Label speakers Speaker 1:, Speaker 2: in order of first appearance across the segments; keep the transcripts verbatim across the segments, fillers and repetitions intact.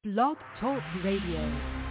Speaker 1: Blog Talk Radio.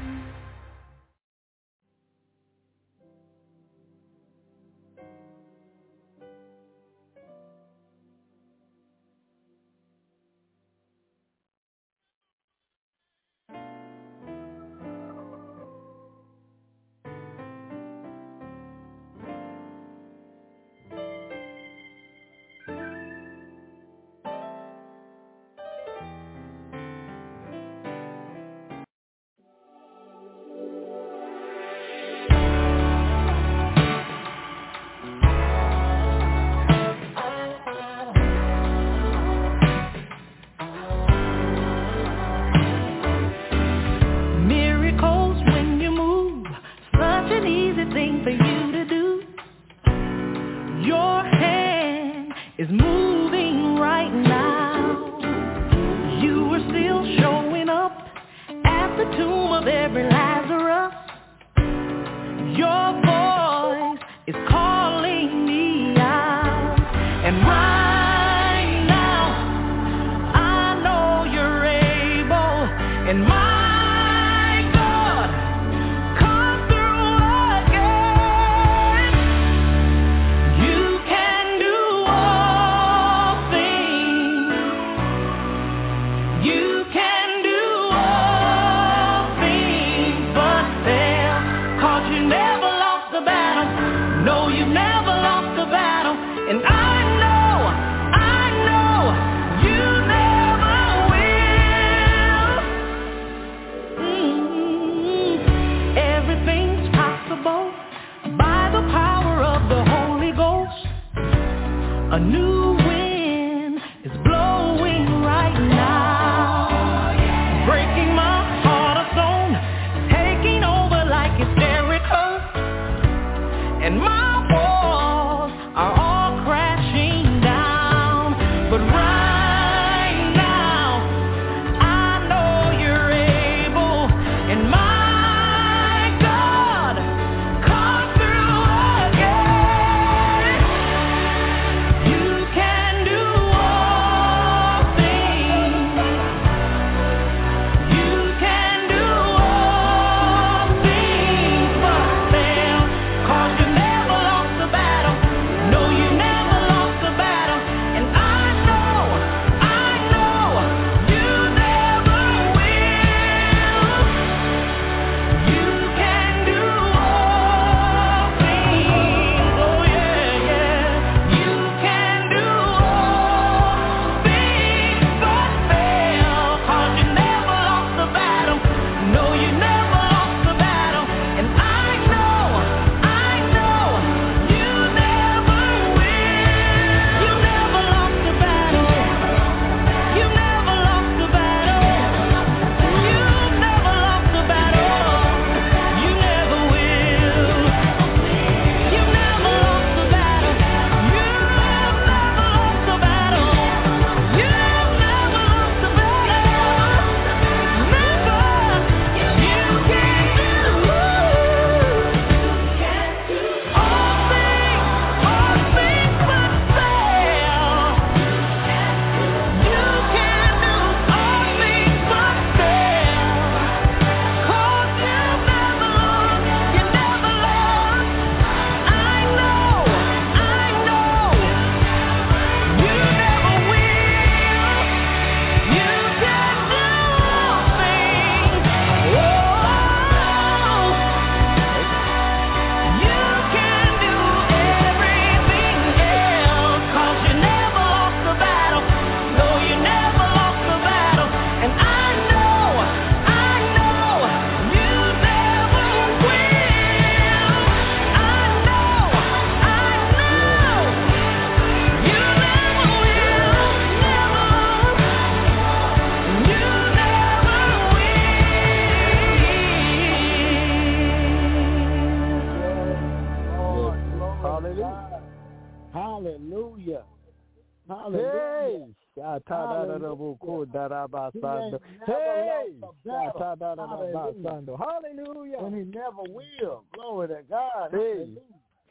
Speaker 1: Hallelujah. And he never will. Glory to God. Hey.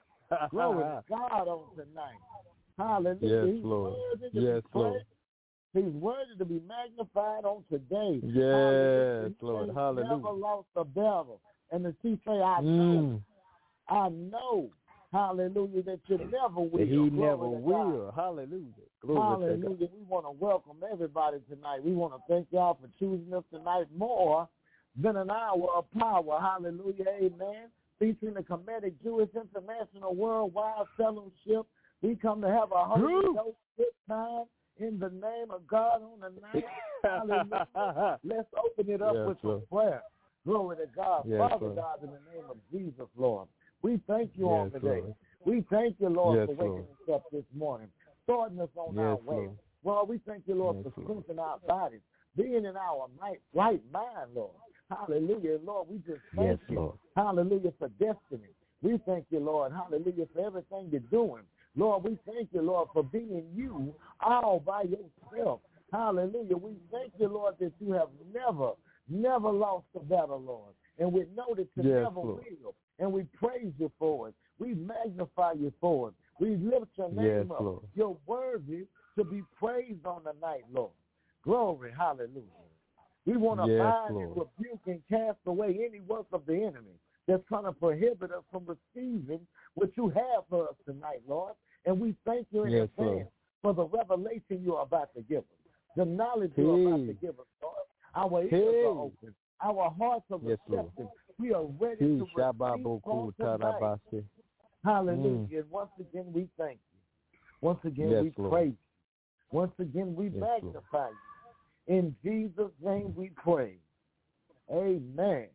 Speaker 1: Glory to God on tonight. Hallelujah.
Speaker 2: Yes, Lord. Yes, Lord.
Speaker 1: He's worthy to be magnified on today.
Speaker 2: Yes, Lord. Hallelujah.
Speaker 1: Never lost a battle. And the chief say, I
Speaker 2: Mm.
Speaker 1: know, I know, hallelujah, that you never will.
Speaker 2: That he
Speaker 1: Glory
Speaker 2: never
Speaker 1: to
Speaker 2: will.
Speaker 1: God.
Speaker 2: Hallelujah. Glory
Speaker 1: Hallelujah.
Speaker 2: to God.
Speaker 1: We want to welcome everybody tonight. We want to thank y'all for choosing us tonight more than an hour of power. Hallelujah. Amen. Featuring the Comedic Jewish International Worldwide Fellowship. We come to have a Holy Ghost good time in the name of God on the night. Hallelujah. Let's open it up
Speaker 2: Yes,
Speaker 1: with
Speaker 2: Lord.
Speaker 1: some prayer. Glory to God.
Speaker 2: Yes,
Speaker 1: Father
Speaker 2: Lord.
Speaker 1: God, in the name of Jesus, Lord, we thank you
Speaker 2: Yes,
Speaker 1: on today.
Speaker 2: Lord.
Speaker 1: We thank you, Lord,
Speaker 2: Yes,
Speaker 1: for waking
Speaker 2: Lord.
Speaker 1: us up this morning, starting us on
Speaker 2: Yes,
Speaker 1: our way.
Speaker 2: Lord.
Speaker 1: Lord, we thank you, Lord,
Speaker 2: Yes,
Speaker 1: for
Speaker 2: Lord.
Speaker 1: strengthening our bodies, being in our right, right mind, Lord. Hallelujah. Lord, we just thank
Speaker 2: Yes,
Speaker 1: you.
Speaker 2: Lord.
Speaker 1: Hallelujah for destiny. We thank you, Lord. Hallelujah for everything you're doing. Lord, we thank you, Lord, for being you all by yourself. Hallelujah. We thank you, Lord, that you have never, never lost a battle, Lord. And we know that you
Speaker 2: Yes,
Speaker 1: never
Speaker 2: Lord.
Speaker 1: will. And we praise you for it. We magnify you for it. We lift your name
Speaker 2: Yes,
Speaker 1: up.
Speaker 2: Lord.
Speaker 1: You're worthy to be praised on the night, Lord. Glory, hallelujah. We want to
Speaker 2: Yes,
Speaker 1: bind
Speaker 2: Lord.
Speaker 1: and rebuke and cast away any work of the enemy that's trying to prohibit us from receiving what you have for us tonight, Lord. And we thank you in
Speaker 2: Yes,
Speaker 1: advance for the revelation you're about to give us, the knowledge
Speaker 2: Hey.
Speaker 1: you're about to give us, Lord. Our ears
Speaker 2: Hey.
Speaker 1: are open. Our hearts are
Speaker 2: Yes, Lord.
Speaker 1: receptive. We are ready
Speaker 2: He
Speaker 1: to
Speaker 2: Shabbat
Speaker 1: receive
Speaker 2: Boku
Speaker 1: from tonight.
Speaker 2: Tarabasi.
Speaker 1: Hallelujah.
Speaker 2: Mm.
Speaker 1: And once again, we thank you. Once again,
Speaker 2: Yes,
Speaker 1: we
Speaker 2: Lord.
Speaker 1: praise you. Once again, we
Speaker 2: Yes,
Speaker 1: magnify you. In Jesus' name we pray. Amen.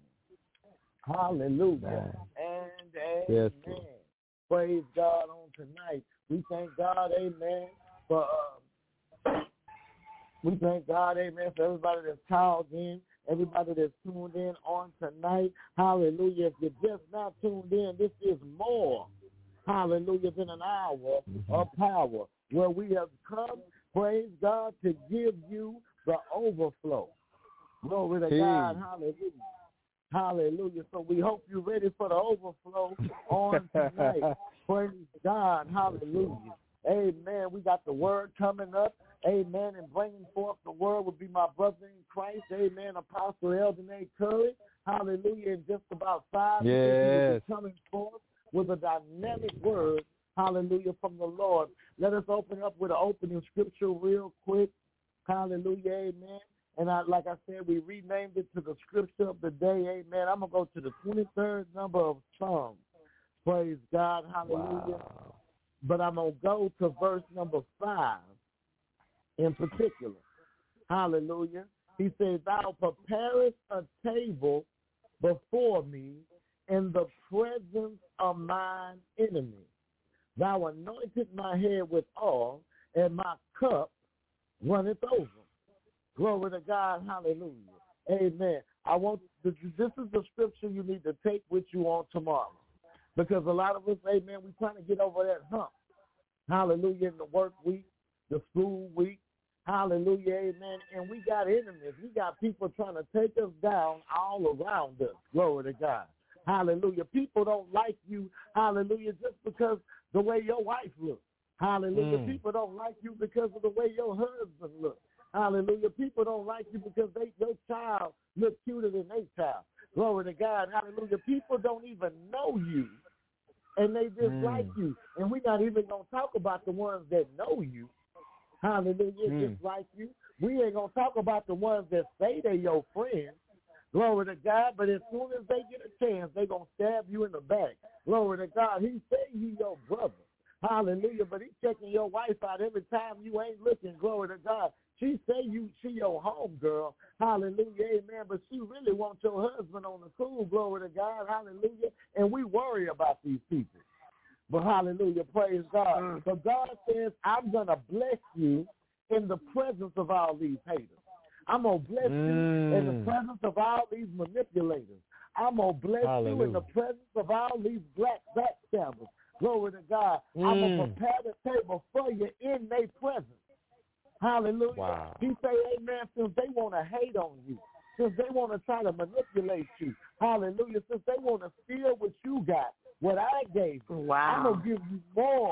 Speaker 1: Hallelujah. And amen.
Speaker 2: Yes, Lord.
Speaker 1: Praise God on tonight. We thank God, amen, for uh, we thank God, amen, for everybody that's called in, everybody that's tuned in on tonight. Hallelujah. If you're just not tuned in, this is more, hallelujah, than an hour
Speaker 2: Mm-hmm.
Speaker 1: of power where we have come, praise God, to give you the overflow. Glory to
Speaker 2: Hey.
Speaker 1: God. Hallelujah. Hallelujah. So we hope you're ready for the overflow on tonight. Praise God. Hallelujah. Amen. We got the word coming up. Amen. And bringing forth the word will be my brother in Christ. Amen. Apostle Eldon A. Curry. Hallelujah. In just about five minutes, he will
Speaker 2: Yes.
Speaker 1: be coming forth with a dynamic word. Hallelujah. From the Lord. Let us open up with an opening scripture real quick. Hallelujah. Amen. And I, like I said, we renamed it to the scripture of the day. Amen. I'm going to go to the twenty-third number of Psalms. Praise God. Hallelujah.
Speaker 2: Wow.
Speaker 1: But I'm going to go to verse number five in particular. Hallelujah. He says, thou preparest a table before me in the presence of mine enemies. Thou anointed my head with oil, and my cup runneth over. Glory to God. Hallelujah. Amen. I want this is the scripture you need to take with you on tomorrow. Because a lot of us, amen, we're trying to get over that hump. Hallelujah. In the work week, the school week. Hallelujah. Amen. And we got enemies. We got people trying to take us down all around us. Glory to God. Hallelujah. People don't like you. Hallelujah. Just because the way your wife looks. Hallelujah.
Speaker 2: Mm.
Speaker 1: People don't like you because of the way your husband looks. Hallelujah. People don't like you because they your child looks cuter than their child. Glory to God. Hallelujah. People don't even know you, and they dislike
Speaker 2: Mm.
Speaker 1: you. And we're not even going to talk about the ones that know you. Hallelujah.
Speaker 2: Mm.
Speaker 1: Dislike you. We ain't going to talk about the ones that say they're your friends. Glory to God. But as soon as they get a chance, they're going to stab you in the back. Glory to God. He say he your brother. Hallelujah. But he's checking your wife out every time you ain't looking. Glory to God. She say you she your home girl. Hallelujah. Amen. But she really wants your husband on the cool. Glory to God. Hallelujah. And we worry about these people. But hallelujah. Praise God.
Speaker 2: Mm.
Speaker 1: So God says, I'm going to bless you in the presence of all these haters. I'm going to bless
Speaker 2: Mm.
Speaker 1: you in the presence of all these manipulators. I'm going to bless
Speaker 2: Hallelujah.
Speaker 1: you in the presence of all these black backstabbers. Glory to God.
Speaker 2: Mm.
Speaker 1: I'm going to prepare the table for you in their presence. Hallelujah.
Speaker 2: Wow.
Speaker 1: He say, amen, since they want to hate on you, since they want to try to manipulate you, hallelujah, since they want to steal what you got, what I gave you,
Speaker 3: Wow.
Speaker 1: I'm going to give you more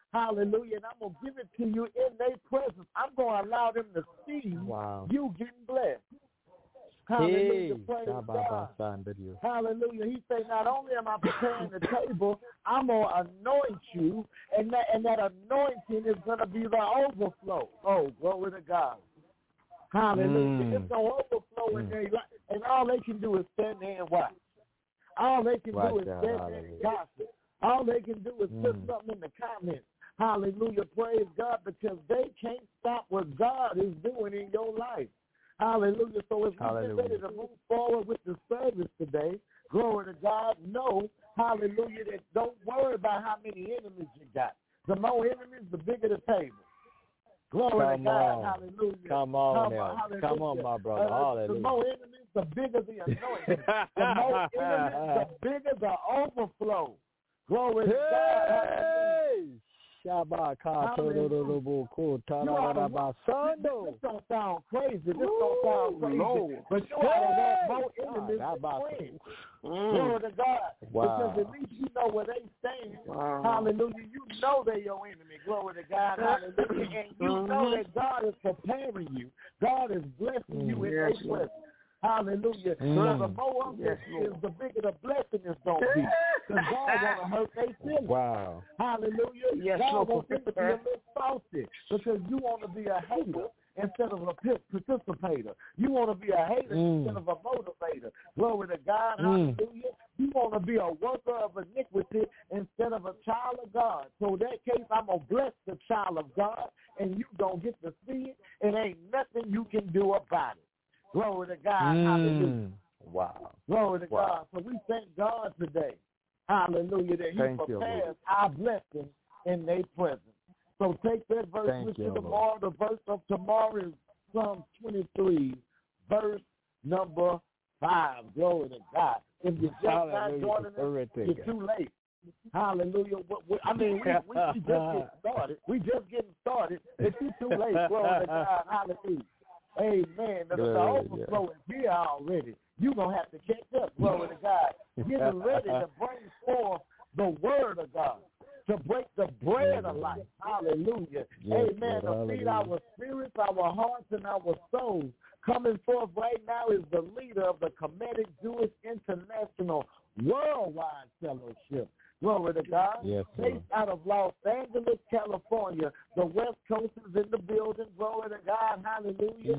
Speaker 1: Hallelujah. And I'm going to give it to you in their presence. I'm going to allow them to see
Speaker 2: Wow.
Speaker 1: you getting blessed. Hallelujah.
Speaker 2: Hey.
Speaker 1: Praise God.
Speaker 2: Shabba-ba-san-da-dio.
Speaker 1: Hallelujah. He said, not only am I preparing the table, I'm going to anoint you, and that, and that anointing is going to be the overflow. Oh, glory to God. Hallelujah.
Speaker 2: Mm.
Speaker 1: It's going to overflow
Speaker 2: Mm.
Speaker 1: in their life. And all they can do is stand there and watch. All they can
Speaker 2: Watch
Speaker 1: do is
Speaker 2: out.
Speaker 1: stand there and gossip. All they can do is put
Speaker 2: Mm.
Speaker 1: something in the comments. Hallelujah. Praise God, because they can't stop what God is doing in your life. Hallelujah. So as we
Speaker 2: Hallelujah.
Speaker 1: get ready to move forward with the service today, glory to God, know, hallelujah, that don't worry about how many enemies you got. The more enemies, the bigger the table. Glory
Speaker 2: Come
Speaker 1: to God.
Speaker 2: on.
Speaker 1: Hallelujah.
Speaker 2: Come on
Speaker 1: Come,
Speaker 2: now.
Speaker 1: hallelujah.
Speaker 2: Come on, my brother.
Speaker 1: Uh,
Speaker 2: Hallelujah.
Speaker 1: the more enemies, the bigger the anointing. The more enemies, the bigger the overflow. Glory to God. Hallelujah.
Speaker 2: Hey! Shabba-ka-to-do-do-do-bo-ko-ta-da-da-ba-sando.
Speaker 1: This don't sound crazy. This don't sound crazy.
Speaker 3: Lord.
Speaker 1: But you ought to have
Speaker 2: Hey!
Speaker 1: more enemies
Speaker 2: Ah,
Speaker 1: than friends.
Speaker 3: Mm.
Speaker 1: Glory to God.
Speaker 2: Wow.
Speaker 1: Because at least you know where they stand.
Speaker 3: Wow.
Speaker 1: Hallelujah. You know they're your enemy. Glory to God. Hallelujah. And you know that God is preparing you. God is blessing you in
Speaker 3: Yes,
Speaker 1: a
Speaker 3: Lord.
Speaker 1: presence. Hallelujah.
Speaker 2: Mm.
Speaker 1: So the more of
Speaker 3: Yes,
Speaker 1: this
Speaker 3: Lord.
Speaker 1: is, the bigger the blessing is going to be. Because God want to hurt their feelings.
Speaker 2: Wow.
Speaker 1: Hallelujah.
Speaker 3: Yes,
Speaker 1: God
Speaker 3: Lord.
Speaker 1: wants them to be a little salty because you want to be a hater instead of a participator. You want to be a hater
Speaker 2: Mm.
Speaker 1: instead of a motivator. Glory to God.
Speaker 2: Mm.
Speaker 1: Hallelujah. You want to be a worker of iniquity instead of a child of God. So in that case, I'm going to bless the child of God, and you don't get to see it, and ain't nothing you can do about it. Glory to God.
Speaker 2: Mm.
Speaker 1: Hallelujah.
Speaker 2: Wow.
Speaker 1: Glory to
Speaker 2: Wow.
Speaker 1: God. So we thank God today. Hallelujah. That he
Speaker 2: Thank you,
Speaker 1: prepares
Speaker 2: Lord.
Speaker 1: our blessing in their presence. So take that verse
Speaker 2: Thank
Speaker 1: with
Speaker 2: you,
Speaker 1: you
Speaker 2: Lord.
Speaker 1: tomorrow. The verse of tomorrow is Psalm twenty-three, verse number five. Glory to God. If you're just not
Speaker 2: Hallelujah.
Speaker 1: joining us,
Speaker 2: Everything.
Speaker 1: you're too late. Hallelujah. What- what- I mean, we, we, we just getting started. We just getting started. It's too late. Glory to God. Hallelujah. Amen. The, the
Speaker 2: Glory,
Speaker 1: overflow is here already. You're going to have to catch up. Glory to God. Getting ready to bring forth the word of God, to break the bread of life. Hallelujah.
Speaker 2: Yes,
Speaker 1: Amen.
Speaker 2: Lord.
Speaker 1: To feed
Speaker 2: Hallelujah.
Speaker 1: our spirits, our hearts, and our souls. Coming forth right now is the leader of the Kemetic Jewish International Worldwide Fellowship. Glory to God.
Speaker 2: Yes,
Speaker 1: Based
Speaker 2: Lord.
Speaker 1: out of Los Angeles, California. The West Coast is in the building. Glory to God. Hallelujah.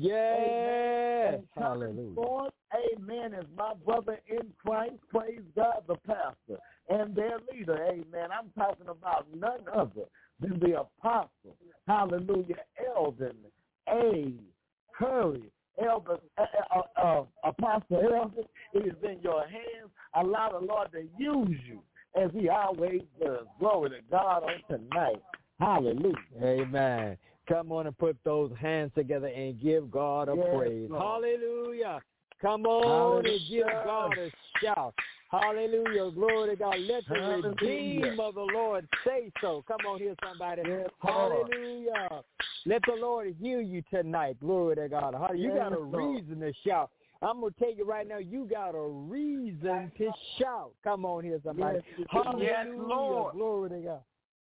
Speaker 2: Yes.
Speaker 1: And coming
Speaker 2: Hallelujah.
Speaker 1: forth, amen, is my brother in Christ. Praise God, the pastor and their leader. Amen. I'm talking about none other than the apostle. Hallelujah. Eldon A. Curry. Elder, uh, uh, uh, Apostle Elder, it is in your hands. Allow the Lord to use you as he always does. Glory to God on tonight. Hallelujah.
Speaker 2: Amen. Come on and put those hands together and give God a
Speaker 1: Yes,
Speaker 2: praise.
Speaker 1: Lord.
Speaker 2: Hallelujah. Come on
Speaker 1: Hallelujah.
Speaker 2: and give God a shout. Hallelujah. Glory to God. Let the
Speaker 1: Hallelujah.
Speaker 2: redeemed of the Lord say so. Come on here, somebody.
Speaker 1: Yes, Lord.
Speaker 2: Hallelujah. Let the Lord hear you tonight. Glory to God. Hallelujah. You got a
Speaker 1: Yes, Lord.
Speaker 2: reason to shout. I'm going to tell you right now, you got a reason to shout. Come on here, somebody.
Speaker 1: Yes,
Speaker 2: Hallelujah.
Speaker 3: Yes, Lord.
Speaker 2: Glory to God.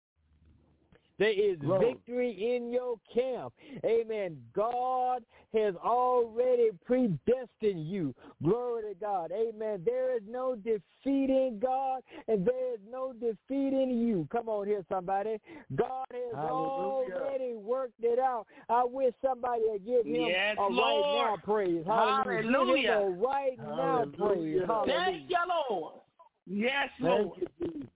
Speaker 2: There is
Speaker 1: Glory.
Speaker 2: victory in your camp. Amen. God has already predestined you. Glory to God. Amen. There is no defeating God, and there is no defeating you. Come on here, somebody. God has
Speaker 1: Hallelujah.
Speaker 2: already worked it out. I wish somebody would give him
Speaker 3: Yes,
Speaker 2: a right
Speaker 3: Lord.
Speaker 2: now praise. Hallelujah. Give
Speaker 3: Hallelujah.
Speaker 2: him a right now praise.
Speaker 1: Hallelujah.
Speaker 2: Hallelujah.
Speaker 3: Thank you, Lord. Yes,
Speaker 1: Thank
Speaker 3: Lord.
Speaker 1: you, Jesus.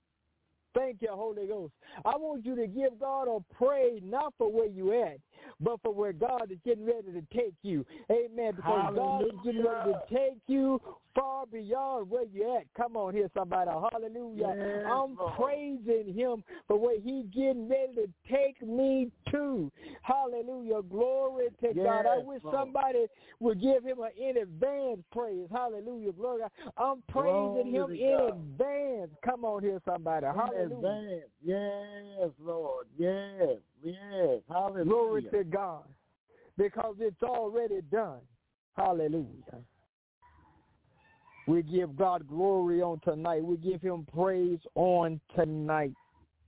Speaker 2: Thank you, Holy Ghost. I want you to give God a praise, not for where you at, but for where God is getting ready to take you. Amen. Because God is getting ready to take you far beyond where you at. Come on here, somebody. Hallelujah.
Speaker 1: Yes,
Speaker 2: I'm
Speaker 1: Lord.
Speaker 2: praising him for where he's getting ready to take me to. Hallelujah. Glory to
Speaker 1: Yes,
Speaker 2: God. I wish
Speaker 1: Lord.
Speaker 2: somebody would give him an in advance praise. Hallelujah. Glory to God. I'm praising
Speaker 1: Glory
Speaker 2: him
Speaker 1: to
Speaker 2: in
Speaker 1: God.
Speaker 2: advance. Come on here, somebody.
Speaker 1: In
Speaker 2: Hallelujah.
Speaker 1: advance. Yes, Lord. Yes. Yes. Hallelujah.
Speaker 2: Glory to God. Because it's already done. Hallelujah. We give God glory on tonight. We give him praise on tonight.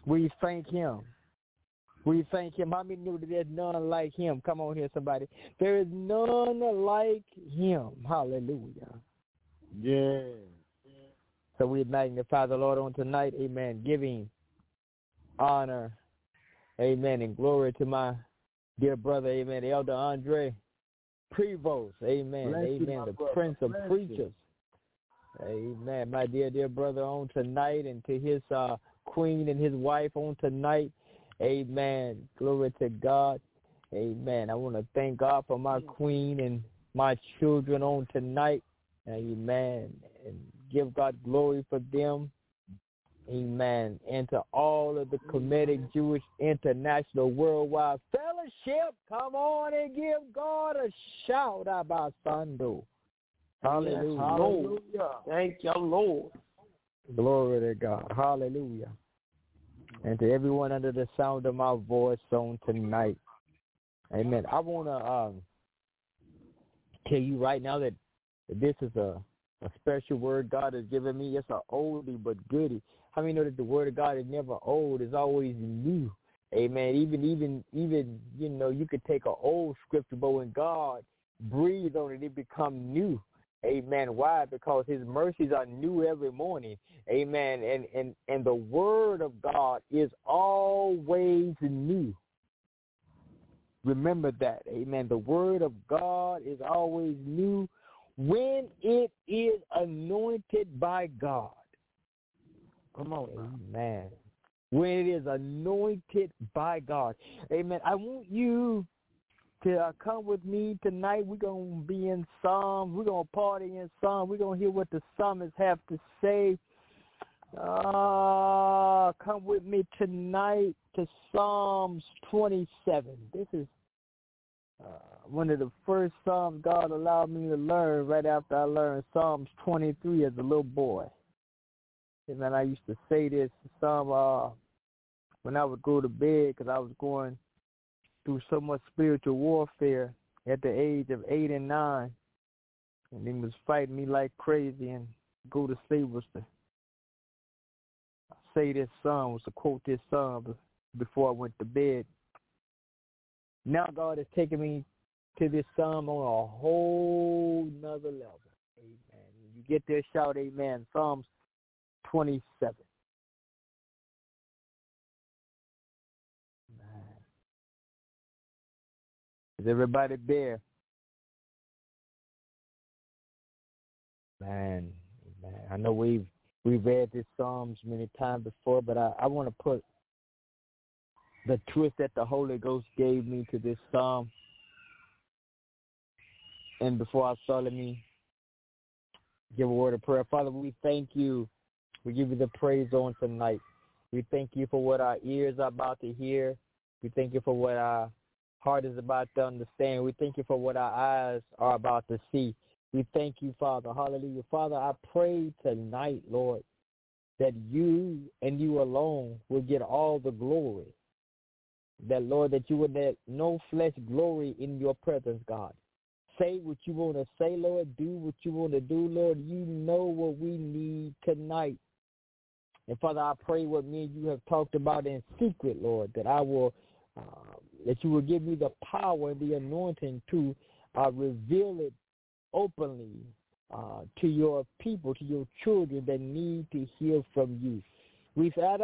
Speaker 2: We thank him. We thank him. How many know that there's none like him? Come on here, somebody. There is none like him. Hallelujah.
Speaker 1: Yeah.
Speaker 2: So we magnify the Lord on tonight. Amen. Giving honor. Amen. And glory to my dear brother. Amen. Elder Andre Prevost. Amen.
Speaker 1: Bless you,
Speaker 2: Amen.
Speaker 1: my
Speaker 2: The
Speaker 1: brother.
Speaker 2: Prince of
Speaker 1: Bless
Speaker 2: Preachers.
Speaker 1: you.
Speaker 2: Amen. My dear, dear brother on tonight, and to his uh, queen and his wife on tonight. Amen. Glory to God. Amen. I want to thank God for my queen and my children on tonight. Amen. And give God glory for them. Amen. And to all of the Kemetic Jewish International Worldwide Fellowship, come on and give God a shout about Sando. Hallelujah.
Speaker 3: Yes, hallelujah. Thank you, Lord.
Speaker 2: Glory to God. Hallelujah. And to everyone under the sound of my voice on tonight. Amen. I want to um, tell you right now that this is a, a special word God has given me. It's an oldie but goodie. How many know that the word of God is never old? It's always new. Amen. Even, even, even, you know, you could take an old scripture, but when God breathes on it, it becomes new. Amen. Why? Because his mercies are new every morning. Amen. And, and, and the word of God is always new. Remember that. Amen. The word of God is always new when it is anointed by God. Come on. Amen. When it is anointed by God. Amen. I want you to uh, come with me tonight. We're going to be in Psalms. We're going to party in Psalms. We're going to hear what the psalmists have to say. Uh, come with me tonight to Psalms twenty-seven. This is uh, one of the first Psalms God allowed me to learn right after I learned Psalms twenty-three as a little boy. And then I used to say this Psalm uh, when I would go to bed because I was going through so much spiritual warfare at the age of eight and nine. And he was fighting me like crazy, and go to sleep was to say this psalm, was to quote this psalm before I went to bed. Now God has taken me to this psalm on a whole nother level. Amen. You get there, shout amen. Psalms twenty-seven. Is everybody there? Man, man, I know we've we've read this Psalms many times before, but I, I want to put the twist that the Holy Ghost gave me to this Psalm. And before I start, let me give a word of prayer. Father, we thank you. We give you the praise on tonight. We thank you for what our ears are about to hear. We thank you for what our heart is about to understand. We thank you for what our eyes are about to see. We thank you, Father. Hallelujah. Father, I pray tonight, Lord, that you and you alone will get all the glory. That, Lord, that you would let no flesh glory in your presence, God. Say what you want to say, Lord. Do what you want to do, Lord. You know what we need tonight. And, Father, I pray what me and you have talked about in secret, Lord, that I will, uh, that you will give me the power and the anointing to uh, reveal it openly uh, to your people, to your children that need to hear from you. We thank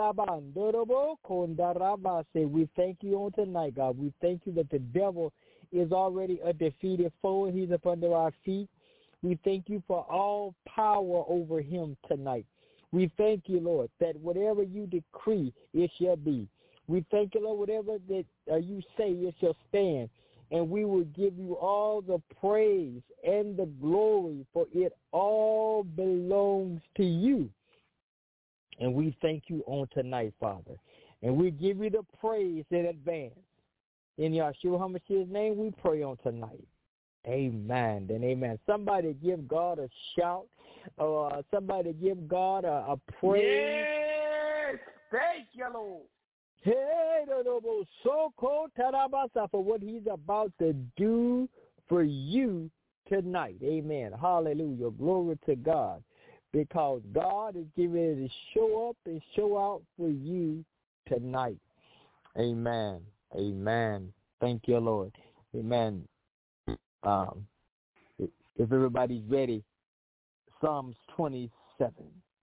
Speaker 2: you on tonight, God. We thank you that the devil is already a defeated foe and he's up under our feet. We thank you for all power over him tonight. We thank you, Lord, that whatever you decree, it shall be. We thank you, Lord, whatever that uh, you say, it shall stand. And we will give you all the praise and the glory, for it all belongs to you. And we thank you on tonight, Father. And we give you the praise in advance. In Yahshua HaMashiach's name, we pray on tonight. Amen and amen. Somebody give God a shout. Uh, somebody give God a, a praise.
Speaker 3: Yes. Thank you, Lord.
Speaker 2: Hey, so cold for what he's about to do for you tonight. Amen. Hallelujah. Glory to God. Because God is getting ready to show up and show out for you tonight. Amen. Amen. Thank you, Lord. Amen. Um, if everybody's ready, Psalms twenty-seven.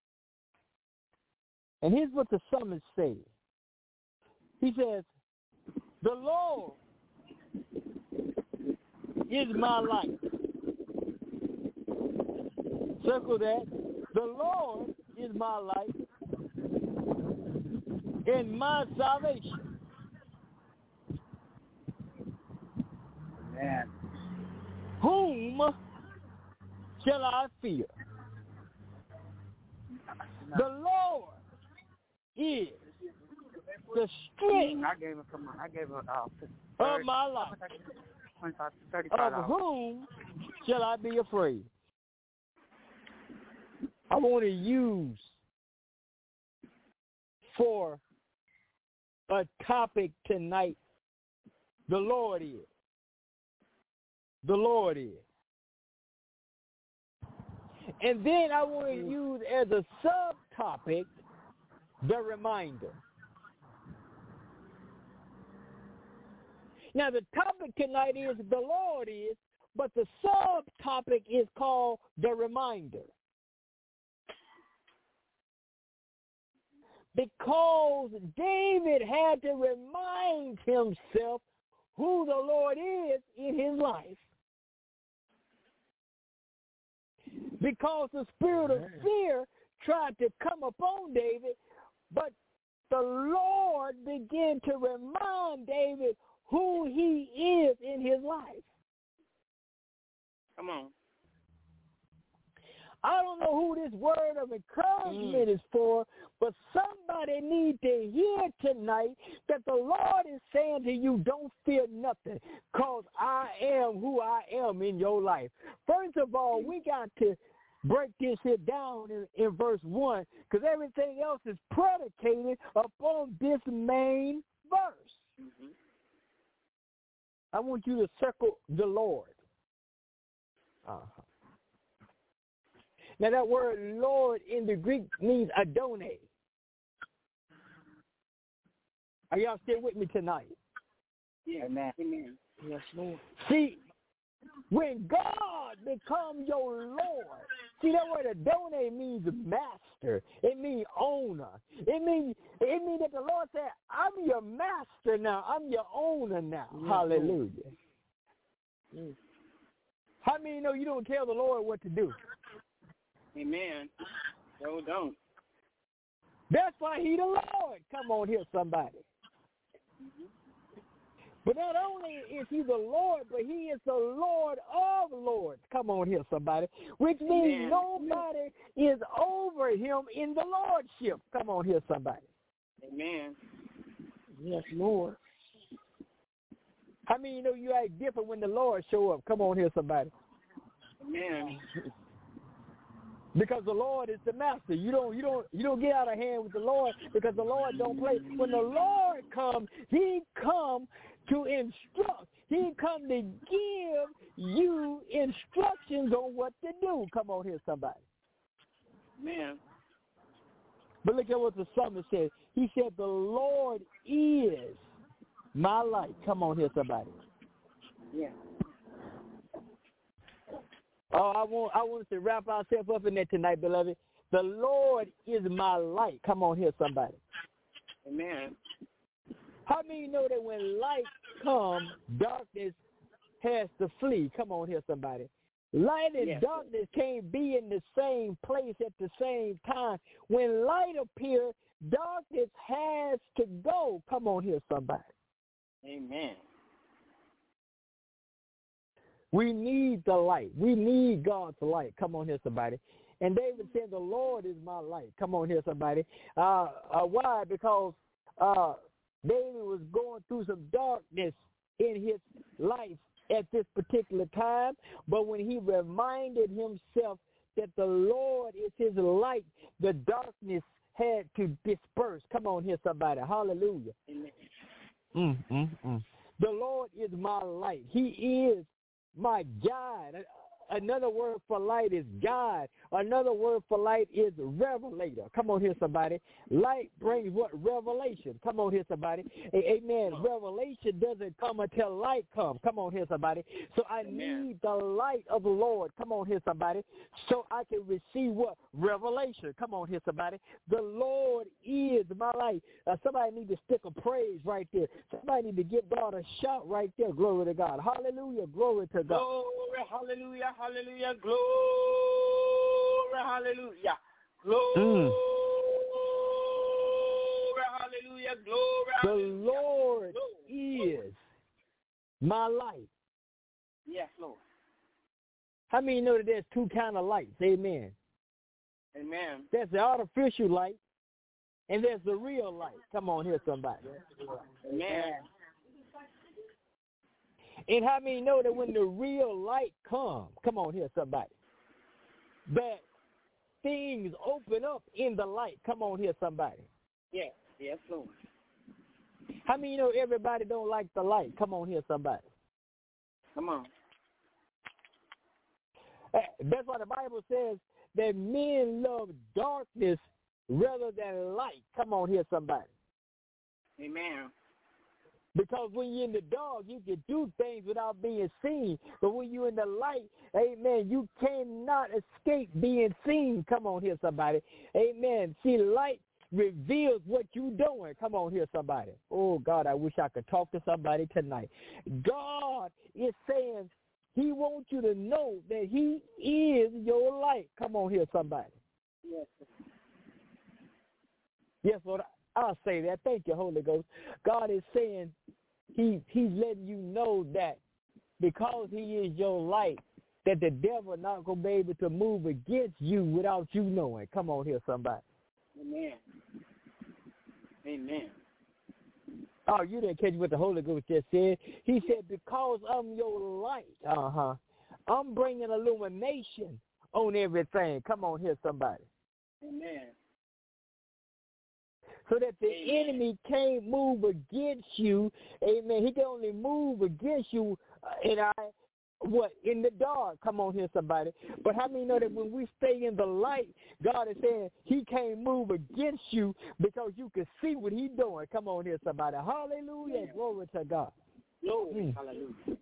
Speaker 2: And here's what the psalmist says. He says, the Lord is my light. Circle that. The Lord is my light and my salvation.
Speaker 3: Man.
Speaker 2: Whom shall I fear? The Lord is the strength
Speaker 3: I gave him from I gave him uh,
Speaker 2: of my life. Of whom shall I be afraid? I want to use for a topic tonight, the Lord is. The Lord is. And then I want to use as a subtopic, the reminder. Now the topic tonight is the Lord is, but the subtopic is called the reminder. Because David had to remind himself who the Lord is in his life. Because the spirit of fear tried to come upon David, but the Lord began to remind David who he is in his life.
Speaker 3: Come on.
Speaker 2: I don't know who this word of encouragement mm. is for, but somebody needs to hear tonight that the Lord is saying to you, don't fear nothing, because I am who I am in your life. First of all, we got to break this here down in, in verse one, because everything else is predicated upon this main verse. Mm-hmm. I want you to circle the Lord. Uh-huh. Now that word Lord in the Greek means Adonai. Are y'all still with me tonight?
Speaker 3: Yeah. Amen. Amen. Yes, Lord.
Speaker 2: See, when God becomes your Lord, see that word Adonai means master. It means owner. It means it means that the Lord said, I'm your master now. I'm your owner now. Yes, hallelujah. Yes. How many know you don't tell the Lord what to do?
Speaker 3: Amen. No, don't.
Speaker 2: That's why he the Lord. Come on here, somebody. Mm-hmm. But not only is he the Lord, but he is the Lord of lords. Come on here, somebody. Which means Amen. Nobody is over him in the lordship. Come on here, somebody.
Speaker 3: Amen.
Speaker 2: Yes, Lord. How many you know you act different when the Lord show up? Come on here, somebody.
Speaker 3: Amen.
Speaker 2: Because the Lord is the master. You don't you don't you don't get out of hand with the Lord, because the Lord don't play. When the Lord comes, he come to instruct. He come to give you instructions on what to do. Come on here, somebody.
Speaker 3: Man.
Speaker 2: But look at what the psalmist said. He said, the Lord is my light. Come on here, somebody.
Speaker 3: Yeah.
Speaker 2: Oh, I want I want us to wrap ourselves up in that tonight, beloved. The Lord is my light. Come on here, somebody.
Speaker 3: Amen.
Speaker 2: How many know that when light comes, darkness has to flee? Come on here, somebody. Light and yes. darkness can't be in the same place at the same time. When light appears, darkness has to go. Come on here, somebody.
Speaker 3: Amen.
Speaker 2: We need the light. We need God's light. Come on here, somebody. And David said, the Lord is my light. Come on here, somebody. Uh, uh, why? Because uh, David was going through some darkness in his life at this particular time. But when he reminded himself that the Lord is his light, the darkness had to disperse. Come on here, somebody. Hallelujah.
Speaker 3: Amen.
Speaker 2: Mm, mm, mm. The Lord is my light. He is my guide. another word for light is guide. Another word for light is revelator. Come on here, somebody. Light brings what? Revelation. Come on here, somebody. Amen. Revelation doesn't come until light comes. Come on here, somebody. So I
Speaker 3: Amen.
Speaker 2: need the light of the Lord. Come on here, somebody. So I can receive what? Revelation. Come on here, somebody. The Lord is my light. Uh, somebody need to stick a praise right there. Somebody need to give God a shout right there. Glory to God. Hallelujah. Glory to God.
Speaker 3: Glory, hallelujah, hallelujah, glory, hallelujah, glory,
Speaker 2: Mm.
Speaker 3: hallelujah, glory,
Speaker 2: The
Speaker 3: hallelujah.
Speaker 2: Lord
Speaker 3: Glory.
Speaker 2: is my light.
Speaker 3: Yes, Lord.
Speaker 2: How many know that there's two kind of lights? Amen.
Speaker 3: Amen.
Speaker 2: There's the artificial light, and there's the real light. Come on here, somebody.
Speaker 3: Amen.
Speaker 2: And how many know that when the real light comes, come on here, somebody, that things open up in the light? Come on here, somebody.
Speaker 3: Yes, yes, Lord.
Speaker 2: How many know everybody don't like the light? Come on here, somebody.
Speaker 3: Come on.
Speaker 2: That's why the Bible says that men love darkness rather than light. Come on here, somebody.
Speaker 3: Amen.
Speaker 2: Because when you're in the dark, you can do things without being seen. But when you're in the light, amen, you cannot escape being seen. Come on here, somebody. Amen. See, light reveals what you're doing. Come on here, somebody. Oh, God, I wish I could talk to somebody tonight. God is saying he wants you to know that he is your light. Come on here, somebody.
Speaker 3: Yes.
Speaker 2: Yes, Lord, I'll say that. Thank you, Holy Ghost. God is saying he he's letting you know that because he is your light, that the devil not going to be able to move against you without you knowing. Come on here, somebody.
Speaker 3: Amen. Amen.
Speaker 2: Oh, you didn't catch what the Holy Ghost just said. He said, because I'm your light, uh-huh, I'm bringing illumination on everything. Come on here, somebody.
Speaker 3: Amen.
Speaker 2: So that the
Speaker 3: Amen.
Speaker 2: enemy can't move against you. Amen. He can only move against you uh, in I, what, in the dark. Come on here, somebody. But how many know that when we stay in the light, God is saying he can't move against you because you can see what he's doing. Come on here, somebody. Hallelujah.
Speaker 3: Yeah.
Speaker 2: Glory to God.
Speaker 3: Glory.
Speaker 2: Mm.
Speaker 3: Hallelujah.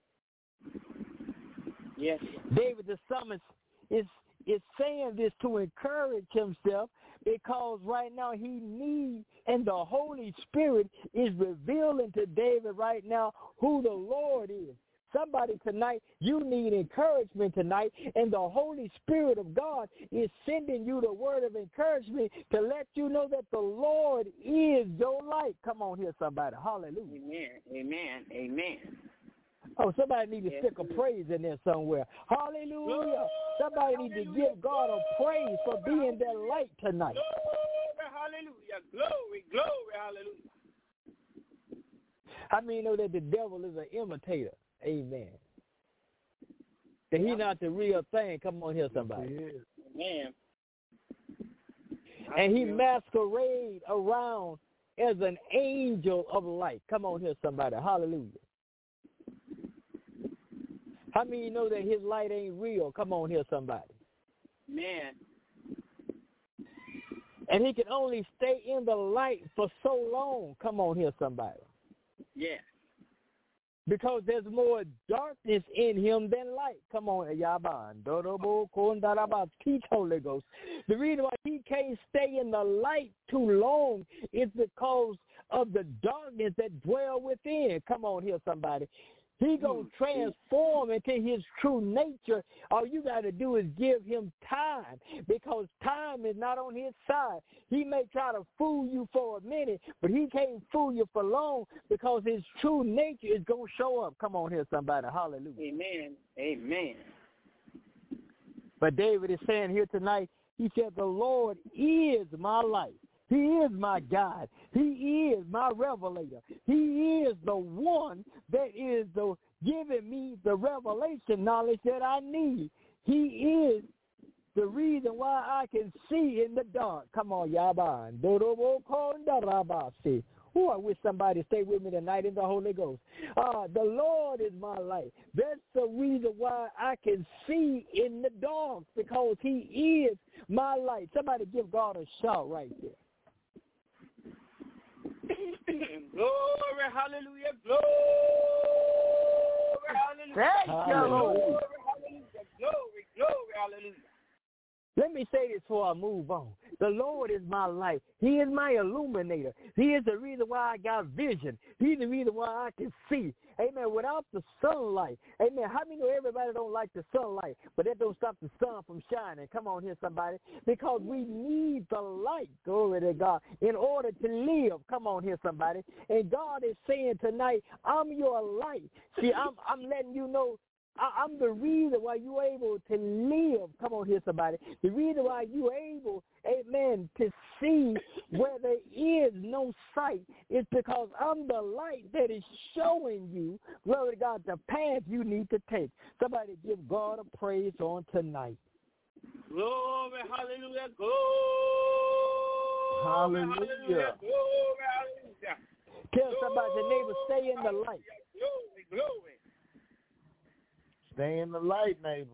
Speaker 3: Yes.
Speaker 2: David the psalmist is is saying this to encourage himself because right now he needs, and the Holy Spirit is revealing to David right now who the Lord is. Somebody tonight, you need encouragement tonight, and the Holy Spirit of God is sending you the word of encouragement to let you know that the Lord is your light. Come on here, somebody. Hallelujah.
Speaker 3: Amen. Amen. Amen.
Speaker 2: Oh, somebody need to
Speaker 3: Yes.
Speaker 2: stick a praise in there somewhere. Hallelujah.
Speaker 3: Glory,
Speaker 2: Somebody need to give God a praise for being that light tonight.
Speaker 3: Glory, hallelujah. Glory, glory, hallelujah.
Speaker 2: How many know that the devil is an imitator? Amen. That he not the real thing. Come on here, somebody.
Speaker 3: Amen.
Speaker 2: And he masquerade around as an angel of light. Come on here, somebody. Hallelujah. How many know that his light ain't real? Come on here, somebody.
Speaker 3: Man.
Speaker 2: And he can only stay in the light for so long. Come on here, somebody.
Speaker 3: Yes.
Speaker 2: Because there's more darkness in him than light. Come on, Yaban. Teach Holy Ghost. The reason why he can't stay in the light too long is because of the darkness that dwell within. Come on here, somebody. He going to transform into his true nature. All you got to do is give him time, because time is not on his side. He may try to fool you for a minute, but he can't fool you for long, because his true nature is going to show up. Come on here, somebody. Hallelujah.
Speaker 3: Amen. Amen.
Speaker 2: But David is saying here tonight, he said, the Lord is my light. He is my God. He is my revelator. He is the one that is the giving me the revelation knowledge that I need. He is the reason why I can see in the dark. Come on, Yaban. Who I wish somebody stay with me tonight in the Holy Ghost. Uh, the Lord is my light. That's the reason why I can see in the dark, because he is my light. Somebody give God a shout right there.
Speaker 3: Glory, hallelujah, glory, hallelujah.
Speaker 1: Thank you, Lord.
Speaker 3: Glory, hallelujah, glory, glory, hallelujah.
Speaker 2: Let me say this before I move on. The Lord is my light. He is my illuminator. He is the reason why I got vision. He's the reason why I can see. Amen. Without the sunlight, amen. How many know everybody don't like the sunlight, but that don't stop the sun from shining? Come on here, somebody. Because we need the light, glory to God, in order to live. Come on here, somebody. And God is saying tonight, I'm your light. See, I'm, I'm letting you know, I'm the reason why you're able to live. Come on here, somebody. The reason why you're able, amen, to see where there is no sight is because I'm the light that is showing you, glory to God, the path you need to take. Somebody give God a praise on tonight.
Speaker 3: Glory, hallelujah, glory.
Speaker 1: Hallelujah.
Speaker 3: Hallelujah, glory, hallelujah.
Speaker 2: Tell somebody, the neighbor, stay in the light.
Speaker 3: Glory, glory.
Speaker 1: Stay in the light, neighbor.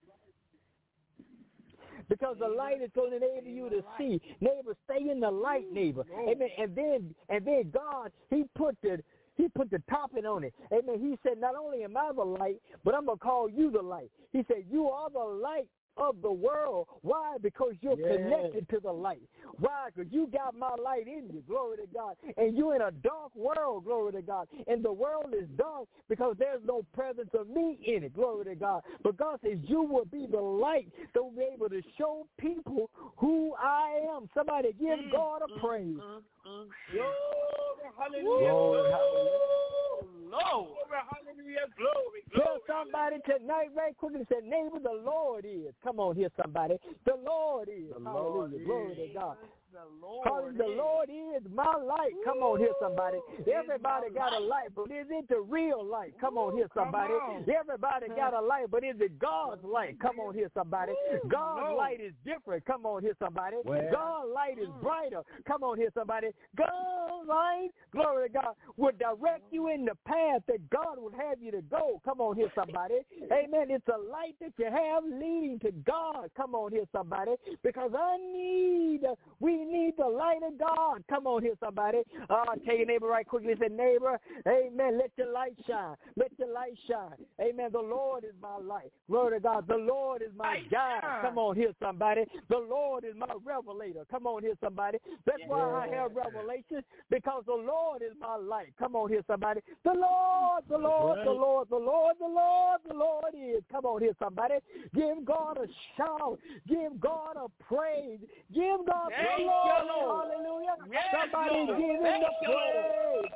Speaker 2: Because the light is going to enable you to see. Neighbor, stay in the light, neighbor. Amen. And then and then God, he put the he put the topping on it. Amen. He said, not only am I the light, but I'm going to call you the light. He said, you are the light of the world. Why? Because you're yes. connected to the light. Why? Because you got my light in you, glory to God. And you're in a dark world, glory to God. And the world is dark because there's no presence of me in it, glory to God. But God says you will be the light that will be able to show people who I am. Somebody give mm, God a praise. Mm, mm, mm.
Speaker 3: Glory, hallelujah.
Speaker 1: Glory, hallelujah.
Speaker 3: Glory, hallelujah, glory, glory.
Speaker 2: Tell somebody tonight right quickly, say, neighbor, the Lord is. Come on here, somebody. The Lord is.
Speaker 1: The
Speaker 2: hallelujah.
Speaker 1: Lord
Speaker 2: glory
Speaker 1: is.
Speaker 2: to God.
Speaker 1: The Lord,
Speaker 2: Hallelujah. The Lord is my light. Come on here, somebody. Everybody got a light, but is it the real light? Come on here, somebody. Everybody got a light, but is it God's light? Come on here, somebody. God's light is different. Come on here, somebody. God's light is brighter. Come on here, somebody. God's light, glory to God, will direct you in the path that God would have you to go. Come on here, somebody. Amen. It's a light that you have leading to God. Come on here, somebody. Because I need, we need the light of God. Come on here, somebody. Uh, tell your neighbor right quickly. Say, neighbor, amen, let your light shine. Let your light shine. Amen. The Lord is my light. Glory to God. The Lord is my guide. Come on here, somebody. The Lord is my revelator. Come on here, somebody. That's why I have revelations, because the Lord is my light. Come on here, somebody. The Lord, the Lord, the Lord, the Lord, the Lord, the Lord is. Come on here, somebody. Give God a shout. Give God a praise. Give God the Lord. Hallelujah.
Speaker 3: Yes,
Speaker 2: Somebody
Speaker 3: Lord.
Speaker 2: give him
Speaker 3: Thank
Speaker 2: the
Speaker 3: you,
Speaker 2: praise.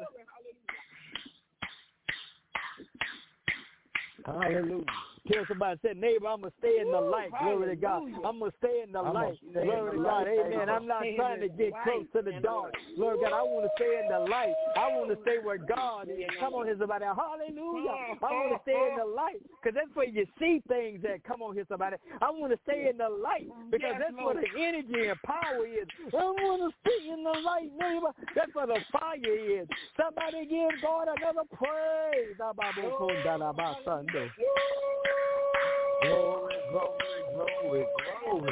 Speaker 1: Hallelujah. Hallelujah.
Speaker 2: Tell somebody, say, neighbor, I'm going to stay in the light. Glory to God. I'm going to stay in the
Speaker 1: I'm
Speaker 2: light.
Speaker 1: stay
Speaker 2: Glory
Speaker 1: in
Speaker 2: to
Speaker 1: the
Speaker 2: God.
Speaker 1: light,
Speaker 2: Amen.
Speaker 1: baby.
Speaker 2: I'm not trying to get close to the dark. Glory to God. I want to stay in the light. I want to stay where God is. Come on here, somebody. Hallelujah. I want to stay in the light because that's where you see things at. Come on here, somebody. I want to stay in the light because that's where the energy and power is. I want to stay in the light, neighbor. That's where the fire is. Somebody give God another praise.
Speaker 1: Glory, glory, glory, glory.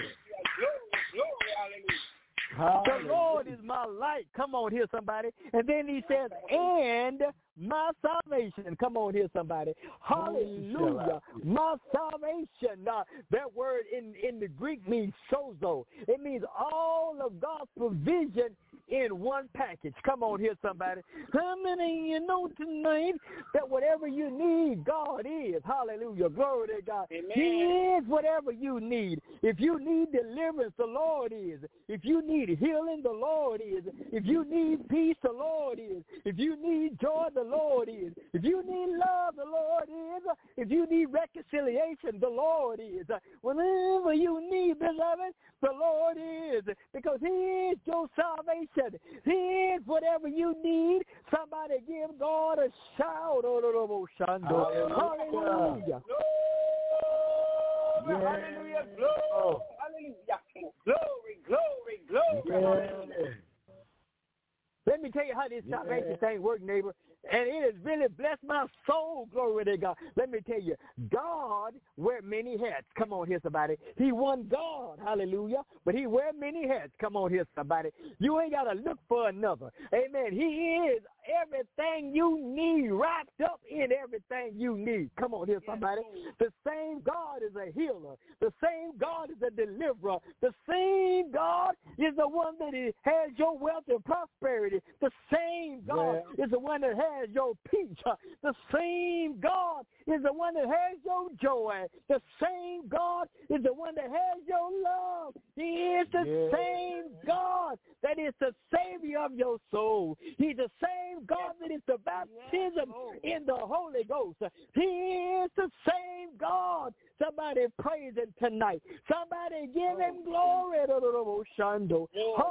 Speaker 2: The Lord is my light. Come on here, somebody. And then he says, and my salvation. Come on here, somebody. Hallelujah. My salvation. Now, that word in, in the Greek means sozo. It means all of God's provision in one package. Come on here, somebody. How many you know tonight that whatever you need, God is? Hallelujah. Glory to God.
Speaker 3: Amen.
Speaker 2: He is whatever you need. If you need deliverance, the Lord is. If you need healing, the Lord is. If you need peace, the Lord is. If you need joy, the Lord is. If you need love, the Lord is. If you need reconciliation, the Lord is. Whatever you need, beloved, the Lord is. Because he is your salvation. He is whatever you need. Somebody give God a shout. Hallelujah.
Speaker 3: Hallelujah. Glory, hallelujah. Glory, hallelujah. Glory, glory, glory.
Speaker 2: Let me me tell you how this
Speaker 1: Yeah.
Speaker 2: salvation thing works, neighbor. And it has really blessed my soul, glory to God. Let me tell you, God wear many hats. Come on here, somebody. He one God, hallelujah. But he wear many hats. Come on here, somebody. You ain't got to look for another. Amen. He is everything you need, wrapped up in everything you need. Come on here, somebody. The same God is a healer. The same God is a deliverer. The same God is the one that has your wealth and prosperity. The same God
Speaker 1: Yeah.
Speaker 2: is the one that has your peace. The same God is the one that has your joy. The same God is the one that has your love. He is the
Speaker 1: Yeah.
Speaker 2: same God that is the Savior of your soul. He's the same God that is the baptism in the Holy Ghost. He is the same God. Somebody praise him tonight. Somebody give him glory. Hallelujah.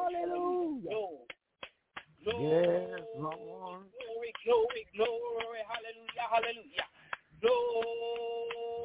Speaker 1: Yes, Lord.
Speaker 3: Glory, glory, glory. Hallelujah, hallelujah. Glory.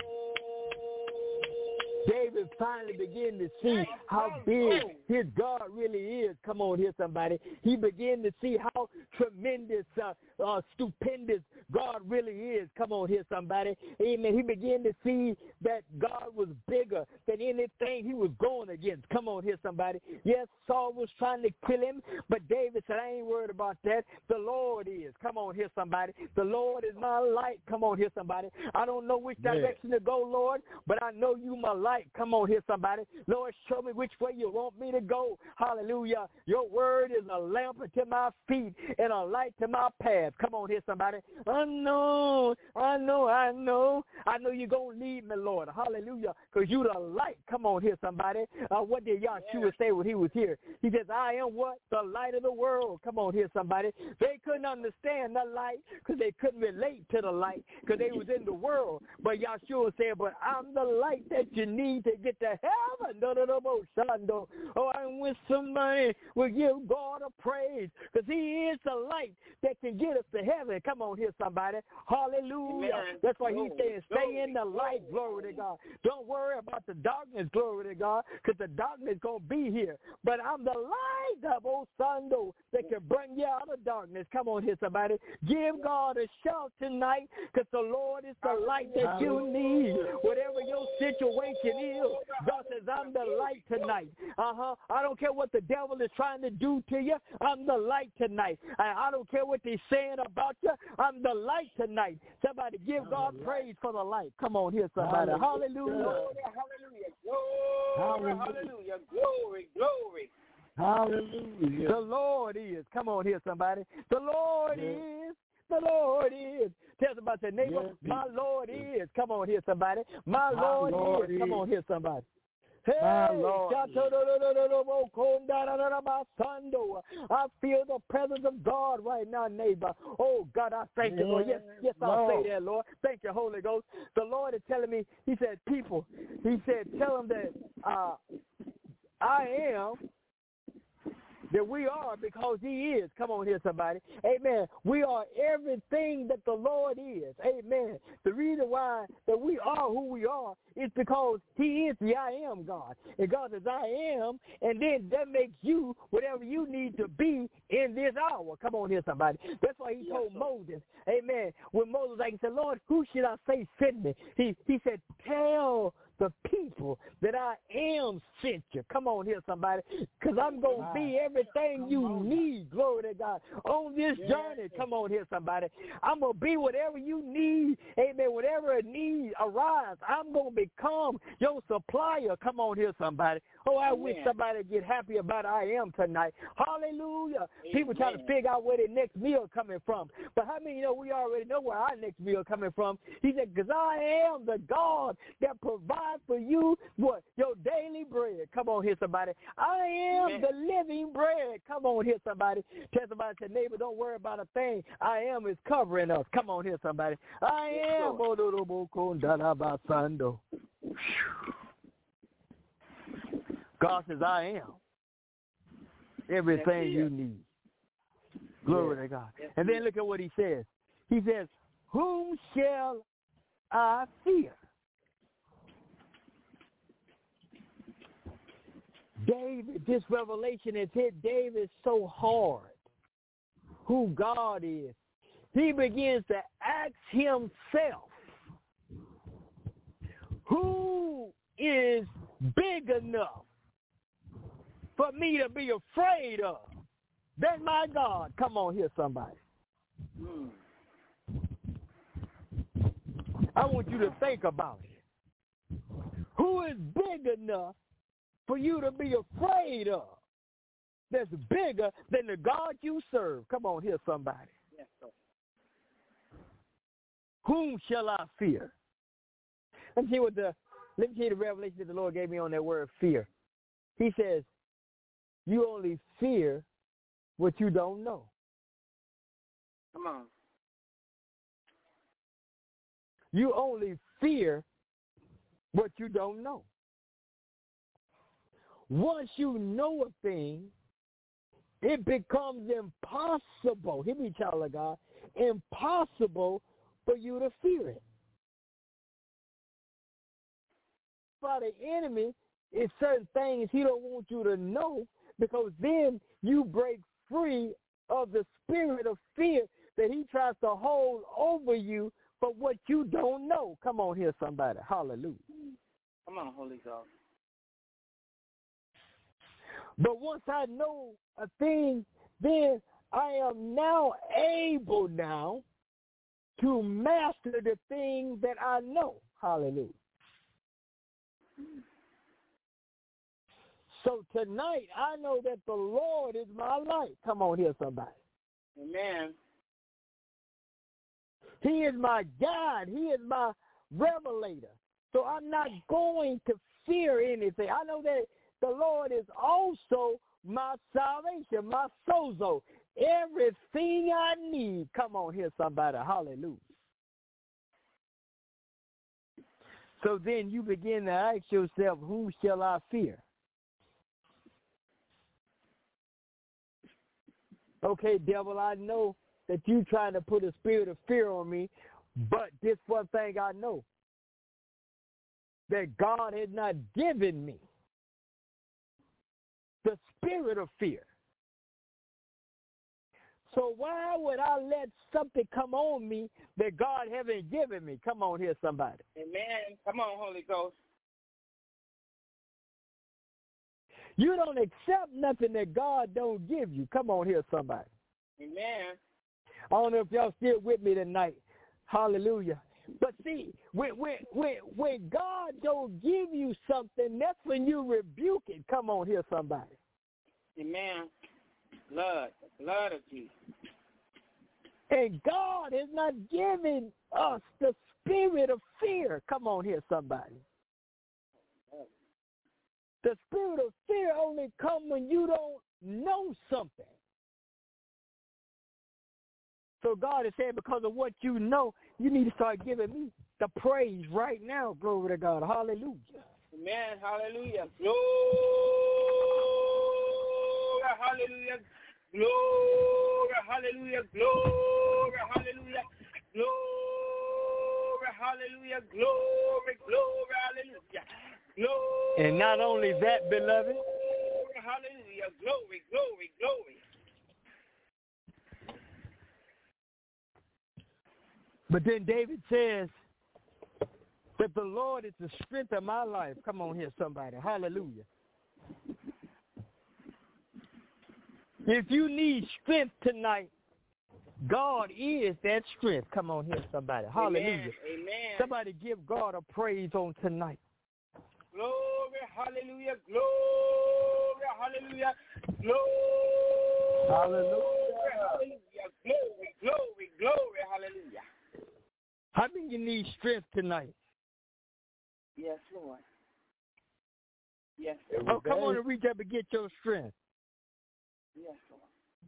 Speaker 2: David finally began to see how big his God really is. Come on here, somebody. He began to see how tremendous, uh, uh, stupendous God really is. Come on here, somebody. Amen. He began to see that God was bigger than anything he was going against. Come on here, somebody. Yes, Saul was trying to kill him, but David said, I ain't worried about that. The Lord is. Come on here, somebody. The Lord is my light. Come on here, somebody. I don't know which direction to go, Lord, but I know you my light. Come on here, somebody. Lord, show me which way you want me to go. Hallelujah. Your word is a lamp unto my feet and a light to my path. Come on here, somebody. I know, I know, I know. I know you're going to lead me, Lord. Hallelujah. Because you the light. Come on here, somebody. Uh, what did Yahshua say when he was here? He says, I am what? The light of the world. Come on here, somebody. They couldn't understand the light because they couldn't relate to the light because they was in the world. But Yahshua said, but I'm the light that you need to get to heaven. No, no, no, no, son, no. Oh, I wish somebody would give God a praise because he is the light that can get us to heaven. Come on here, somebody. Hallelujah.
Speaker 3: Amen.
Speaker 2: That's why he's
Speaker 3: Glory,
Speaker 2: saying stay
Speaker 3: glory,
Speaker 2: in the light. Glory to God. Don't worry about the darkness. Glory to God, because the darkness going to be here. But I'm the light of old Sando that can bring you out of darkness. Come on here, somebody. Give God a shout tonight because the Lord is the light that you need. Whatever your situation is, God says, I'm the light tonight. Uh-huh. I don't care what the devil is trying to do to you. I'm the light tonight. I, I don't care what they're saying about you. I'm the light tonight. Somebody give God praise for the light. Come on here, somebody. Hallelujah.
Speaker 3: Hallelujah. Glory, hallelujah. Glory, glory.
Speaker 1: Hallelujah.
Speaker 2: The Lord is. Come on here, somebody. The Lord
Speaker 1: Yeah.
Speaker 2: is. The Lord is. Tell somebody, say, neighbor,
Speaker 1: Yes,
Speaker 2: my Lord is. Come on here, somebody. My,
Speaker 1: My
Speaker 2: Lord,
Speaker 1: Lord
Speaker 2: is. Come
Speaker 1: is.
Speaker 2: on here, somebody. Hey,
Speaker 1: My Lord
Speaker 2: I feel the presence of God right now, neighbor. Oh, God, I thank you, Lord. Yes, yes, I'll
Speaker 1: Lord.
Speaker 2: say that, Lord. Thank you, Holy Ghost. The Lord is telling me, he said, people, he said, tell them that uh, I am that we are because he is. Come on here, somebody. Amen. We are everything that the Lord is. Amen. The reason why that we are who we are is because he is the I am God. And God says, I am, and then that makes you whatever you need to be in this hour. Come on here, somebody. That's why he told Moses, amen, when Moses like, he said, Lord, who should I say sent me? He, he said, tell the people that I am sent you. Come on here, somebody, because I'm going to be everything you need, glory to God, on this journey. Come on here, somebody. I'm going to be whatever you need, amen, whatever a need arises, I'm going to become your supplier. Come on here, somebody. Oh, I wish somebody would get happy about I am tonight. Hallelujah. Amen. People trying to figure out where their next meal coming from. But how many you know we already know where our next meal coming from? He said, because I am the God that provides for you what? Your daily bread. Come on here, somebody. I am Amen. The living bread. Come on here, somebody. Tell somebody, say, neighbor, don't worry about a thing. I am is covering us. Come on here, somebody. I am. God says, I am everything you need. Glory yeah. to God. And then look at what he says. He says, whom shall I fear? David, this revelation has hit David so hard. who God is, he begins to ask himself, who is big enough for me to be afraid of? That's my God. Come on here, somebody. Mm. I want you to think about it. Who is big enough for you to be afraid of? That's bigger than the God you serve. Come on here, somebody. Yes, sir. Whom shall I fear? Let me see what the let me see the revelation that the Lord gave me on that word fear. He says, you only fear what you don't know.
Speaker 3: Come on.
Speaker 2: You only fear what you don't know. Once you know a thing, it becomes impossible, hear me, child of God, impossible for you to fear it. For the enemy, it's certain things he don't want you to know, because then you break free of the spirit of fear that he tries to hold over you for what you don't know. Come on here, somebody. Hallelujah.
Speaker 3: Come on, Holy Ghost.
Speaker 2: But once I know a thing, then I am now able now to master the thing that I know. Hallelujah. So tonight, I know that the Lord is my light. Come on here, somebody.
Speaker 3: Amen.
Speaker 2: He is my guide. He is my revelator. So I'm not going to fear anything. I know that the Lord is also my salvation, my sozo. Everything I need. Come on here, somebody. Hallelujah. So then you begin to ask yourself, whom shall I fear? Okay, devil, I know that you trying to put a spirit of fear on me, but this one thing I know, that God has not given me the spirit of fear. So why would I let something come on me that God haven't given me? Come on here, somebody.
Speaker 3: Amen. Come on, Holy Ghost.
Speaker 2: You don't accept nothing that God don't give you. Come on here, somebody.
Speaker 3: Amen.
Speaker 2: I don't know if y'all still with me tonight. Hallelujah. But see, when, when, when, when God don't give you something, that's when you rebuke it. Come on here, somebody.
Speaker 3: Amen. Blood, the blood of Jesus.
Speaker 2: And God has not given us the spirit of fear. Come on here, somebody. The spirit of fear only comes when you don't know something. So God is saying, because of what you know, you need to start giving me the praise right now. Glory to God. Hallelujah.
Speaker 3: Amen. Hallelujah. Glory. Hallelujah. Glory. Hallelujah. Glory. Hallelujah. Glory. Hallelujah. Glory. Glory. Hallelujah. Glory.
Speaker 2: And not only that, beloved.
Speaker 3: Glory. Hallelujah. Glory. Glory. Glory.
Speaker 2: But then David says that the Lord is the strength of my life. Come on here, somebody. Hallelujah. If you need strength tonight, God is that strength. Come on here, somebody. Hallelujah.
Speaker 3: Amen. Amen.
Speaker 2: Somebody give God a praise on tonight.
Speaker 3: Glory, hallelujah, glory, hallelujah, glory,
Speaker 2: hallelujah,
Speaker 3: hallelujah, glory, glory, glory, hallelujah.
Speaker 2: How many you need strength tonight?
Speaker 3: Yes, Lord. Yes,
Speaker 2: Lord. Oh, come on and reach up and get your strength.
Speaker 3: Yes, Lord.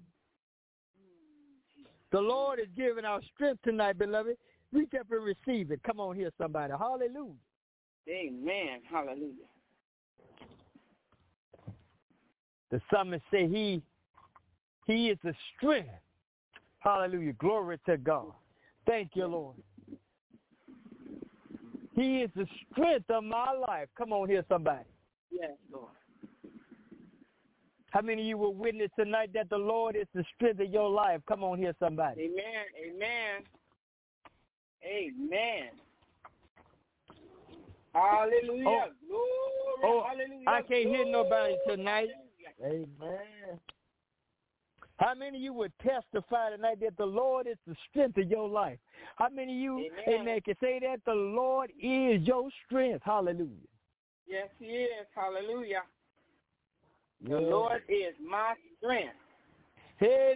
Speaker 2: The Lord is giving our strength tonight, beloved. Reach up and receive it. Come on here, somebody. Hallelujah.
Speaker 3: Amen. Hallelujah.
Speaker 2: The psalmist say he, he is the strength. Hallelujah. Glory to God. Thank you, Lord. He is the strength of my life. Come on here, somebody.
Speaker 3: Yes, Lord.
Speaker 2: How many of you will witness tonight that the Lord is the strength of your life? Come on here, somebody.
Speaker 3: Amen. Amen. Amen. Hallelujah.
Speaker 2: Oh,
Speaker 3: Glory.
Speaker 2: oh,
Speaker 3: Hallelujah.
Speaker 2: I can't hear nobody tonight.
Speaker 1: Amen.
Speaker 2: How many of you would testify tonight that the Lord is the strength of your life? How many of you, amen, amen can say that the Lord is your strength? Hallelujah.
Speaker 3: Yes, he is. Hallelujah. The
Speaker 1: Yes.
Speaker 3: Lord is my strength.
Speaker 2: Hey,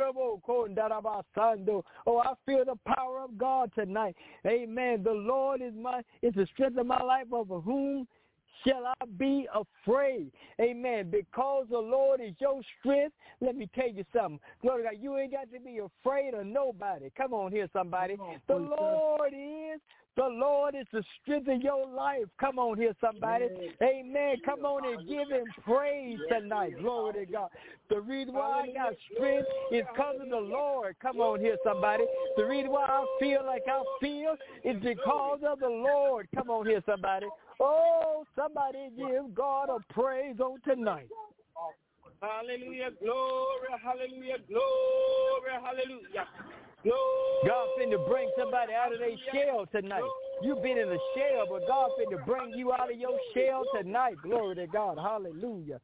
Speaker 2: oh, I feel the power of God tonight. Amen. The Lord is my is the strength of my life, over whom shall I be afraid? Amen. Because the Lord is your strength, let me tell you something. Glory to God, you ain't got to be afraid of nobody. Come on here, somebody. On, the Lord is, the Lord is the strength of your life. Come on here, somebody. Yes. Amen. Come on and give him praise tonight. Glory to God. The reason why I got strength is because of the Lord. Come on here, somebody. The reason why I feel like I feel is because of the Lord. Come on here, somebody. Oh, somebody give God a praise on tonight.
Speaker 3: Hallelujah, glory, hallelujah, glory, hallelujah. Glory.
Speaker 2: God finna bring somebody out of their shell tonight. You've been in a shell, but God finna bring you out of your shell tonight. Glory to God. Hallelujah.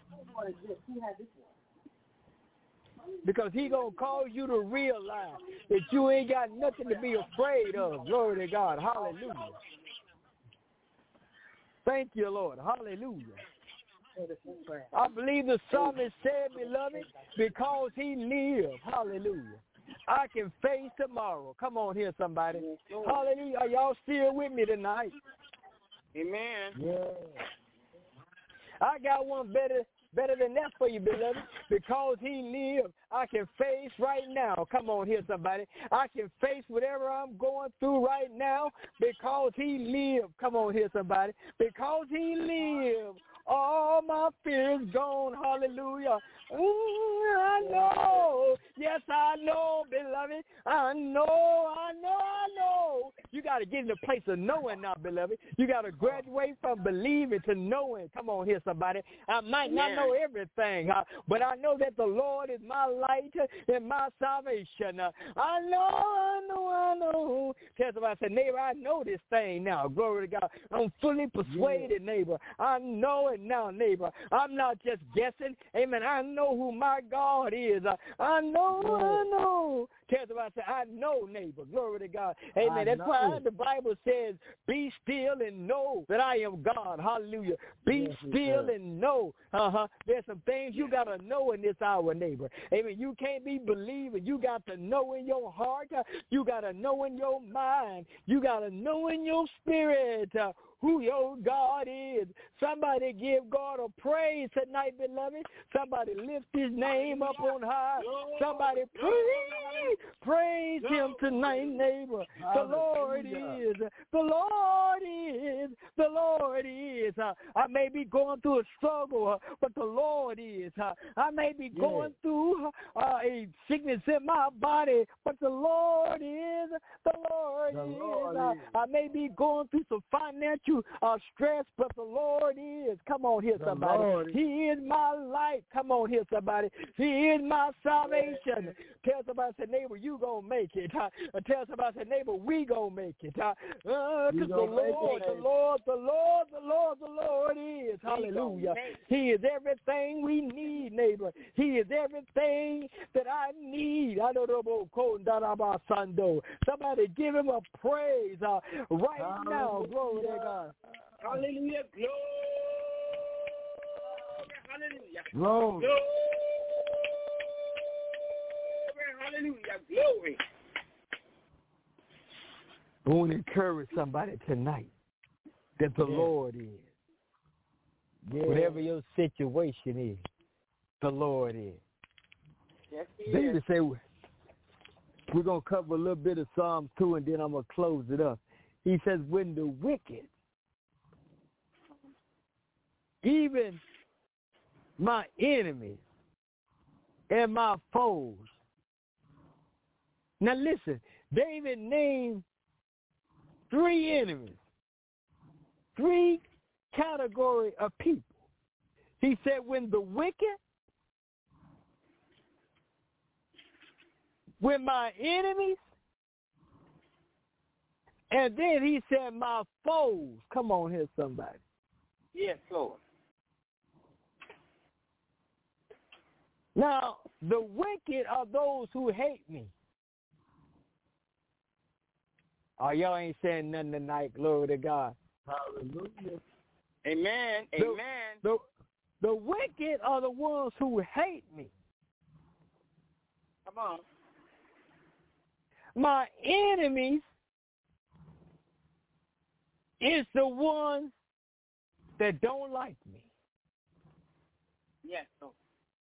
Speaker 2: Because he going to cause you to realize that you ain't got nothing to be afraid of. Glory to God. Hallelujah. Thank you, Lord. Hallelujah. I believe the psalmist said, beloved, because he lived, hallelujah, I can face tomorrow. Come on here, somebody. Hallelujah. Are y'all still with me tonight?
Speaker 3: Amen.
Speaker 1: Yeah.
Speaker 2: I got one better better than that for you, beloved. Because he lived, I can face right now. Come on here, somebody. I can face whatever I'm going through right now because he lived. Come on here, somebody. Because he lived, all my fear is gone. Hallelujah. Ooh, I know. Yes, I know, beloved. I know, I know, I know. You got to get in the place of knowing now, beloved. You got to graduate from believing to knowing. Come on here, somebody. I might not
Speaker 3: yeah.
Speaker 2: know everything, uh, but I know that the Lord is my light and my salvation. Uh, I know, I know, I know. Tell somebody, I said, neighbor, I know this thing now. Glory to God. I'm fully persuaded, yeah. neighbor. I know it now, neighbor. I'm not just guessing. Amen. I know who my God is. Uh, I know, yeah. I know. Tell somebody, I said, I know, neighbor. Glory to God. Amen. I That's know. Why the Bible says, be still and know that I am God. Hallelujah. Be yes, still and know. Uh-huh. There's some things you got to know in this hour, neighbor. Amen. You can't be believing. You got to know in your heart. Uh, you got to know in your mind. You got to know in your spirit uh, who your God is. Somebody give God a praise tonight, beloved. Somebody lift his name up on high. Somebody praise, praise him tonight, neighbor. The Lord is, the Lord is, the Lord is. Uh, I may be going through a struggle, uh, but the Lord is. Uh, I may be going yeah. through uh, a sickness in my body, but the Lord is, the Lord the is. Lord uh, is. I may be going through some financial uh, stress, but the Lord is. Come on here, the somebody. Lord. He is my light. Come on here, somebody. He is my salvation. Tell somebody, say, neighbor, you gonna make it. Uh, tell somebody, say, neighbor, we gonna make it. Because uh, uh, the Lord, the Lord, the Lord, the Lord, the Lord is. Hallelujah. He is everything we need, neighbor. He is everything that I need. Somebody give him a praise uh, right Hallelujah. Now. Glory to God.
Speaker 3: Hallelujah. Glory. Hallelujah.
Speaker 1: Glory.
Speaker 3: Glory. Hallelujah. Glory.
Speaker 2: I want to encourage somebody tonight that the yeah. Lord is. Yeah. Whatever your situation is, the Lord is.
Speaker 3: Yes, he
Speaker 2: David
Speaker 3: is.
Speaker 2: say we're going to cover a little bit of Psalms two, and then I'm going to close it up. He says, when the wicked, even my enemies and my foes. Now listen, David named three enemies, three category of people. He said, when the wicked, with my enemies. And then he said, my foes. Come on here, somebody.
Speaker 3: Yes, Lord.
Speaker 2: Now, the wicked are those who hate me. Oh, y'all ain't saying nothing tonight. Glory to God.
Speaker 1: Hallelujah.
Speaker 3: Amen.
Speaker 2: The,
Speaker 3: Amen.
Speaker 2: The, the wicked are the ones who hate me.
Speaker 3: Come on.
Speaker 2: My enemies is the ones that don't like me.
Speaker 3: Yes, Lord.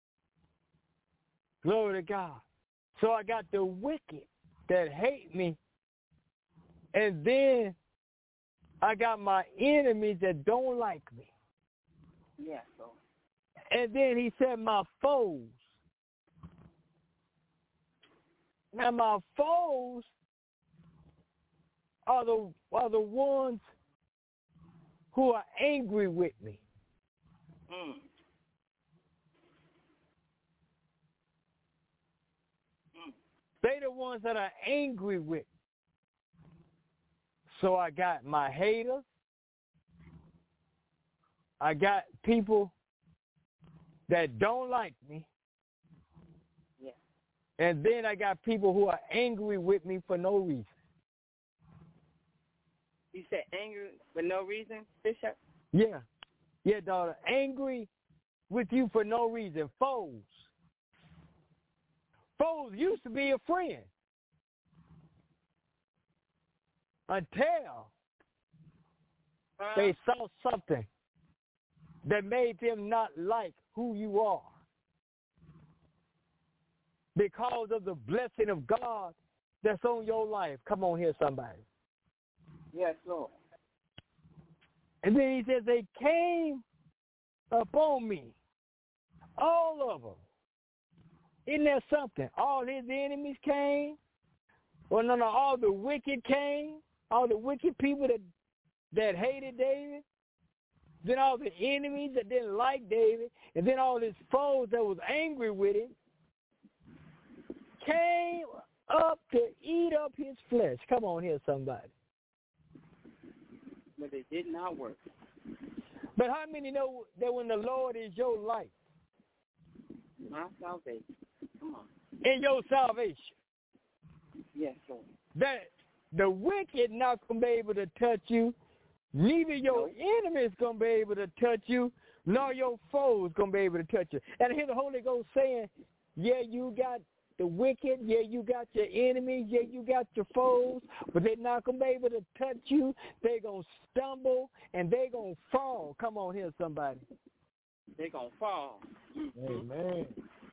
Speaker 2: Glory to God. So I got the wicked that hate me. And then I got my enemies that don't like me.
Speaker 3: Yes, Lord.
Speaker 2: And then he said my foes. Now my foes are the are the ones who are angry with me.
Speaker 3: Mm.
Speaker 2: They the ones that are angry with me. So I got my haters. I got people that don't like me.
Speaker 3: Yes.
Speaker 2: And then I got people who are angry with me for no reason.
Speaker 3: You said angry for no reason, Bishop?
Speaker 2: Yeah. Yeah, daughter. Angry with you for no reason. Foes. Foes used to be a friend. Until
Speaker 3: Uh,
Speaker 2: they saw something that made them not like who you are. Because of the blessing of God that's on your life. Come on here, somebody.
Speaker 3: yes, Lord.
Speaker 2: And then he says, they came upon me. All of them. Isn't that something? All his enemies came. Well, no, no, all the wicked came. All the wicked people that that hated David. Then all the enemies that didn't like David. And then all his foes that was angry with him came up to eat up his flesh. Come on here, somebody.
Speaker 3: But it did not work.
Speaker 2: But how many know that when the Lord is your life?
Speaker 3: My salvation. Come on.
Speaker 2: In your salvation.
Speaker 3: Yes, Lord.
Speaker 2: That the wicked not going to be able to touch you. Neither your
Speaker 3: Nope.
Speaker 2: enemy is going to be able to touch you, nor your foe is going to be able to touch you. And I hear the Holy Ghost saying, yeah, you got the wicked, yeah, you got your enemies, yeah, you got your foes, but they're not going to be able to touch you. They're going to stumble, and they're going to fall. Come on here, somebody.
Speaker 3: They're going to fall.
Speaker 1: Amen.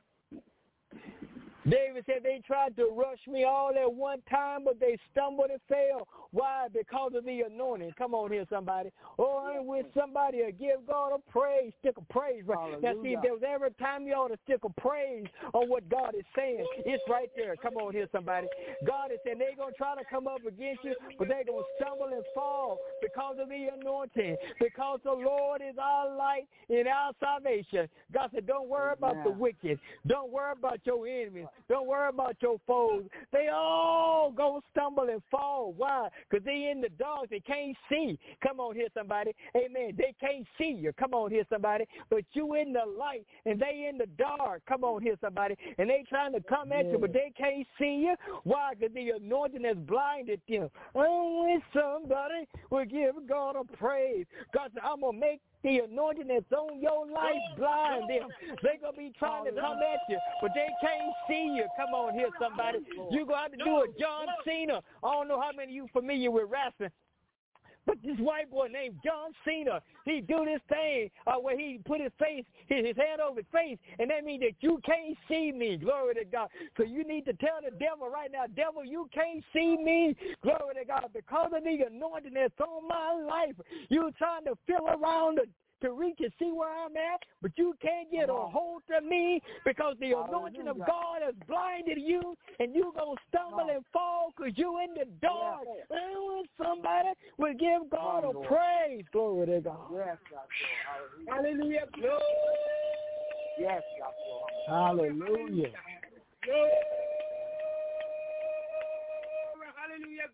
Speaker 2: David said they tried to rush me all at one time, but they stumbled and fell. Why? Because of the anointing. Come on here, somebody. Oh, I wish somebody to give God a praise, stick a praise. Right. Now, see, if there was every time you ought to stick a praise on what God is saying, it's right there. Come on here, somebody. God is saying they're going to try to come up against you, but they're going to stumble and fall because of the anointing, because the Lord is our light in our salvation. God said, don't worry about
Speaker 3: Amen.
Speaker 2: the wicked. Don't worry about your enemies. Don't worry about your foes. They all go stumble and fall. Why? Because they in the dark. They can't see. Come on here, somebody. Amen. They can't see you. Come on here, somebody. But you in the light, and they in the dark. Come on here, somebody. And they trying to come at you, but they can't see you. Why? Because the anointing has blinded them. Only somebody will give God a praise. God said, I'm going to make the anointing that's on your life blind them. They're going to be trying to come at you, but they can't see you. Come on here, somebody. You're going to have to do a John Cena. I don't know how many of you familiar with wrestling. But this white boy named John Cena, he do this thing uh, where he put his face, his, his hand over his face, and that means that you can't see me. Glory to God. So you need to tell the devil right now, devil, you can't see me. Glory to God. Because of the anointing that's on my life, you're trying to feel around the to reach and see where I'm at, but you can't get a hold of me because the anointing of God has blinded you, and you're going to stumble and fall because you're in the dark. And somebody will give God a praise. Glory to God.
Speaker 1: Yes, God.
Speaker 3: Hallelujah. Glory.
Speaker 1: Yes, God. Hallelujah.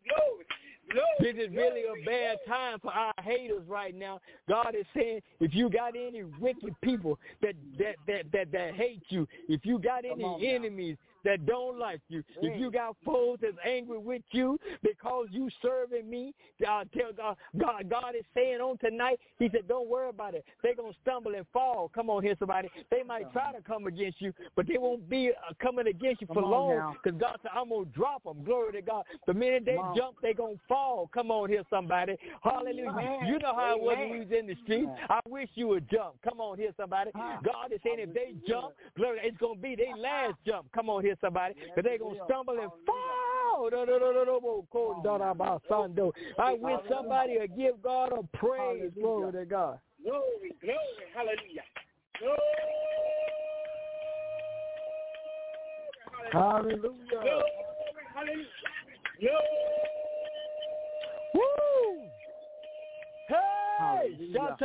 Speaker 3: glory.
Speaker 2: This is really a bad time for our haters right now. God is saying, if you got any wicked people that that that that, that hate you, if you got any enemies that don't like you, if you got foes that's angry with you because you serving me, uh, tell God, God, God is saying on tonight, he said, don't worry about it. They're going to stumble and fall. Come on here, somebody. They might try to come against you, but they won't be uh, coming against you for long because God said, I'm going to drop them. Glory to God. The minute they jump, they're going to fall. Come on here, somebody. Hallelujah. Amen. You know how it was when we was in the street. I wish you would jump. Come on here, somebody. God is saying if they jump, glory, it's going to be their last jump. Come on here, somebody. Because they're going to stumble and fall. I wish somebody would give God a praise. Glory to God.
Speaker 3: Glory, glory, hallelujah. Glory,
Speaker 1: hallelujah.
Speaker 3: Glory, hallelujah. Glory.
Speaker 2: Woo! Hey!
Speaker 1: Hallelujah.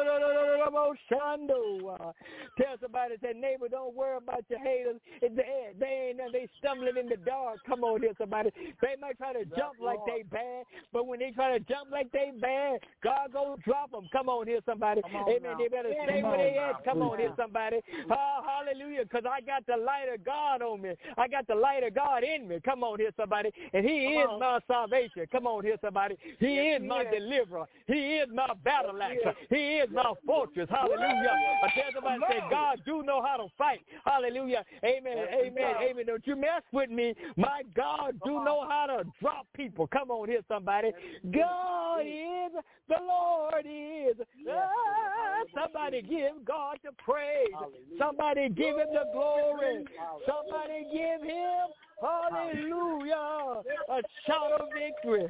Speaker 2: Tell somebody, say, neighbor, don't worry about your haters. They, they ain't they stumbling in the dark. Come on here, somebody. They might try to jump like they bad, but when they try to jump like they bad, God gonna drop them. Come on here, somebody. Amen. Now. They better stay where they at. Come on here, somebody. Oh, hallelujah, because I got the light of God on me. I got the light of God in me. Come on here, somebody. And he is my salvation. Come on here, somebody. He is my deliverer. He is my battle axe. He is my fortress. Hallelujah. I tell somebody, say, God do know how to fight. Hallelujah. Amen. Amen. Amen. Don't you mess with me. My God do know how to drop people. Come on here, somebody. God is, the Lord is. Ah, somebody give God the praise. Somebody give him the glory. Somebody give him, hallelujah, a shout of victory.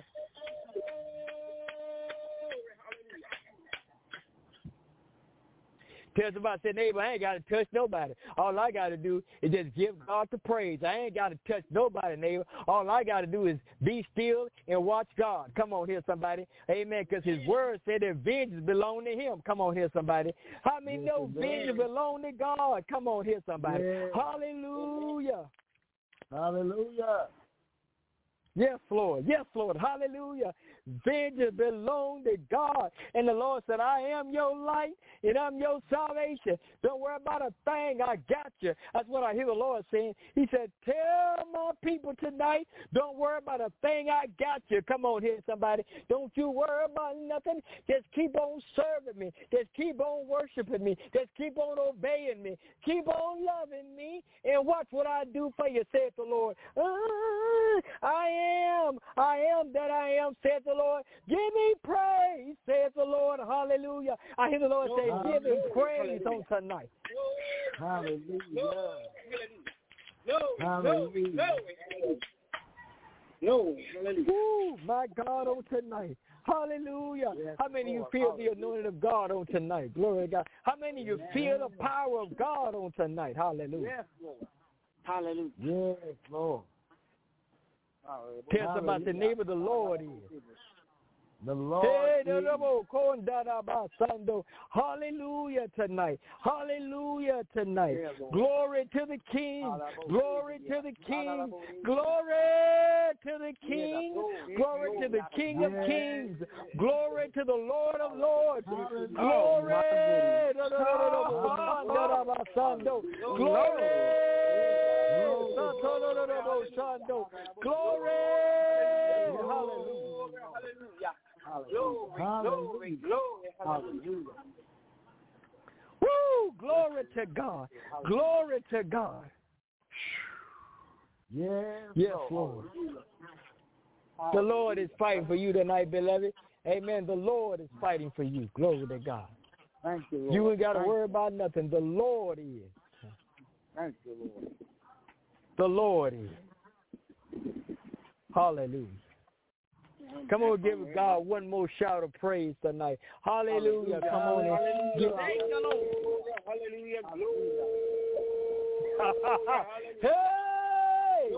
Speaker 2: Tell somebody, say, neighbor, I ain't got to touch nobody. All I got to do is just give God the praise. I ain't got to touch nobody, neighbor. All I got to do is be still and watch God. Come on here, somebody. Amen, because his word said that vengeance belong to him. Come on here, somebody. How many yes, know vengeance belong to God? Come on here, somebody. Yes. Hallelujah.
Speaker 1: Hallelujah.
Speaker 2: Yes, Lord. Yes, Lord. Hallelujah. Vengeance belong to God. And the Lord said, I am your light and I'm your salvation. Don't worry about a thing. I got you. That's what I hear the Lord saying. He said, tell my people tonight, don't worry about a thing. I got you. Come on here, somebody. Don't you worry about nothing. Just keep on serving me. Just keep on worshiping me. Just keep on obeying me. Keep on loving me and watch what I do for you, saith the Lord. Uh, I am. I am that I am, saith the Lord. Give me praise, saith the Lord. Hallelujah. I hear the Lord say, give him praise on tonight.
Speaker 1: Hallelujah.
Speaker 3: Hallelujah.
Speaker 2: Ooh, my God, on tonight. Hallelujah. Yes, How many of you feel Hallelujah. The anointing of God on tonight? Glory to God. How many of you yes. feel the power of God on tonight? Hallelujah.
Speaker 3: Yes, Lord. Hallelujah.
Speaker 1: Yes, Lord.
Speaker 2: Tell somebody, the name of the Lord is.
Speaker 1: The Lord
Speaker 2: hey,
Speaker 1: is.
Speaker 2: Hallelujah tonight. Hallelujah tonight. Glory to the King. Glory to the King. Glory to the King. Glory to the King of Kings. Glory to the Lord of Lords. Glory. Glory. Glory.
Speaker 3: Hallelujah. Hallelujah. Glory, glory, hallelujah.
Speaker 2: Woo! Glory to God. Glory to God.
Speaker 1: Yes,
Speaker 2: yes, Lord. The Lord is fighting for you tonight, beloved. Amen. The Lord is fighting for you. Glory to God.
Speaker 1: Thank you, Lord.
Speaker 2: You ain't got to worry about nothing. The Lord is.
Speaker 1: Thank you, Lord.
Speaker 2: The Lord is. Hallelujah. Come on, give God one more shout of praise tonight. Hallelujah. Come on and give
Speaker 3: Thank you, Lord. Hallelujah.
Speaker 2: Hey!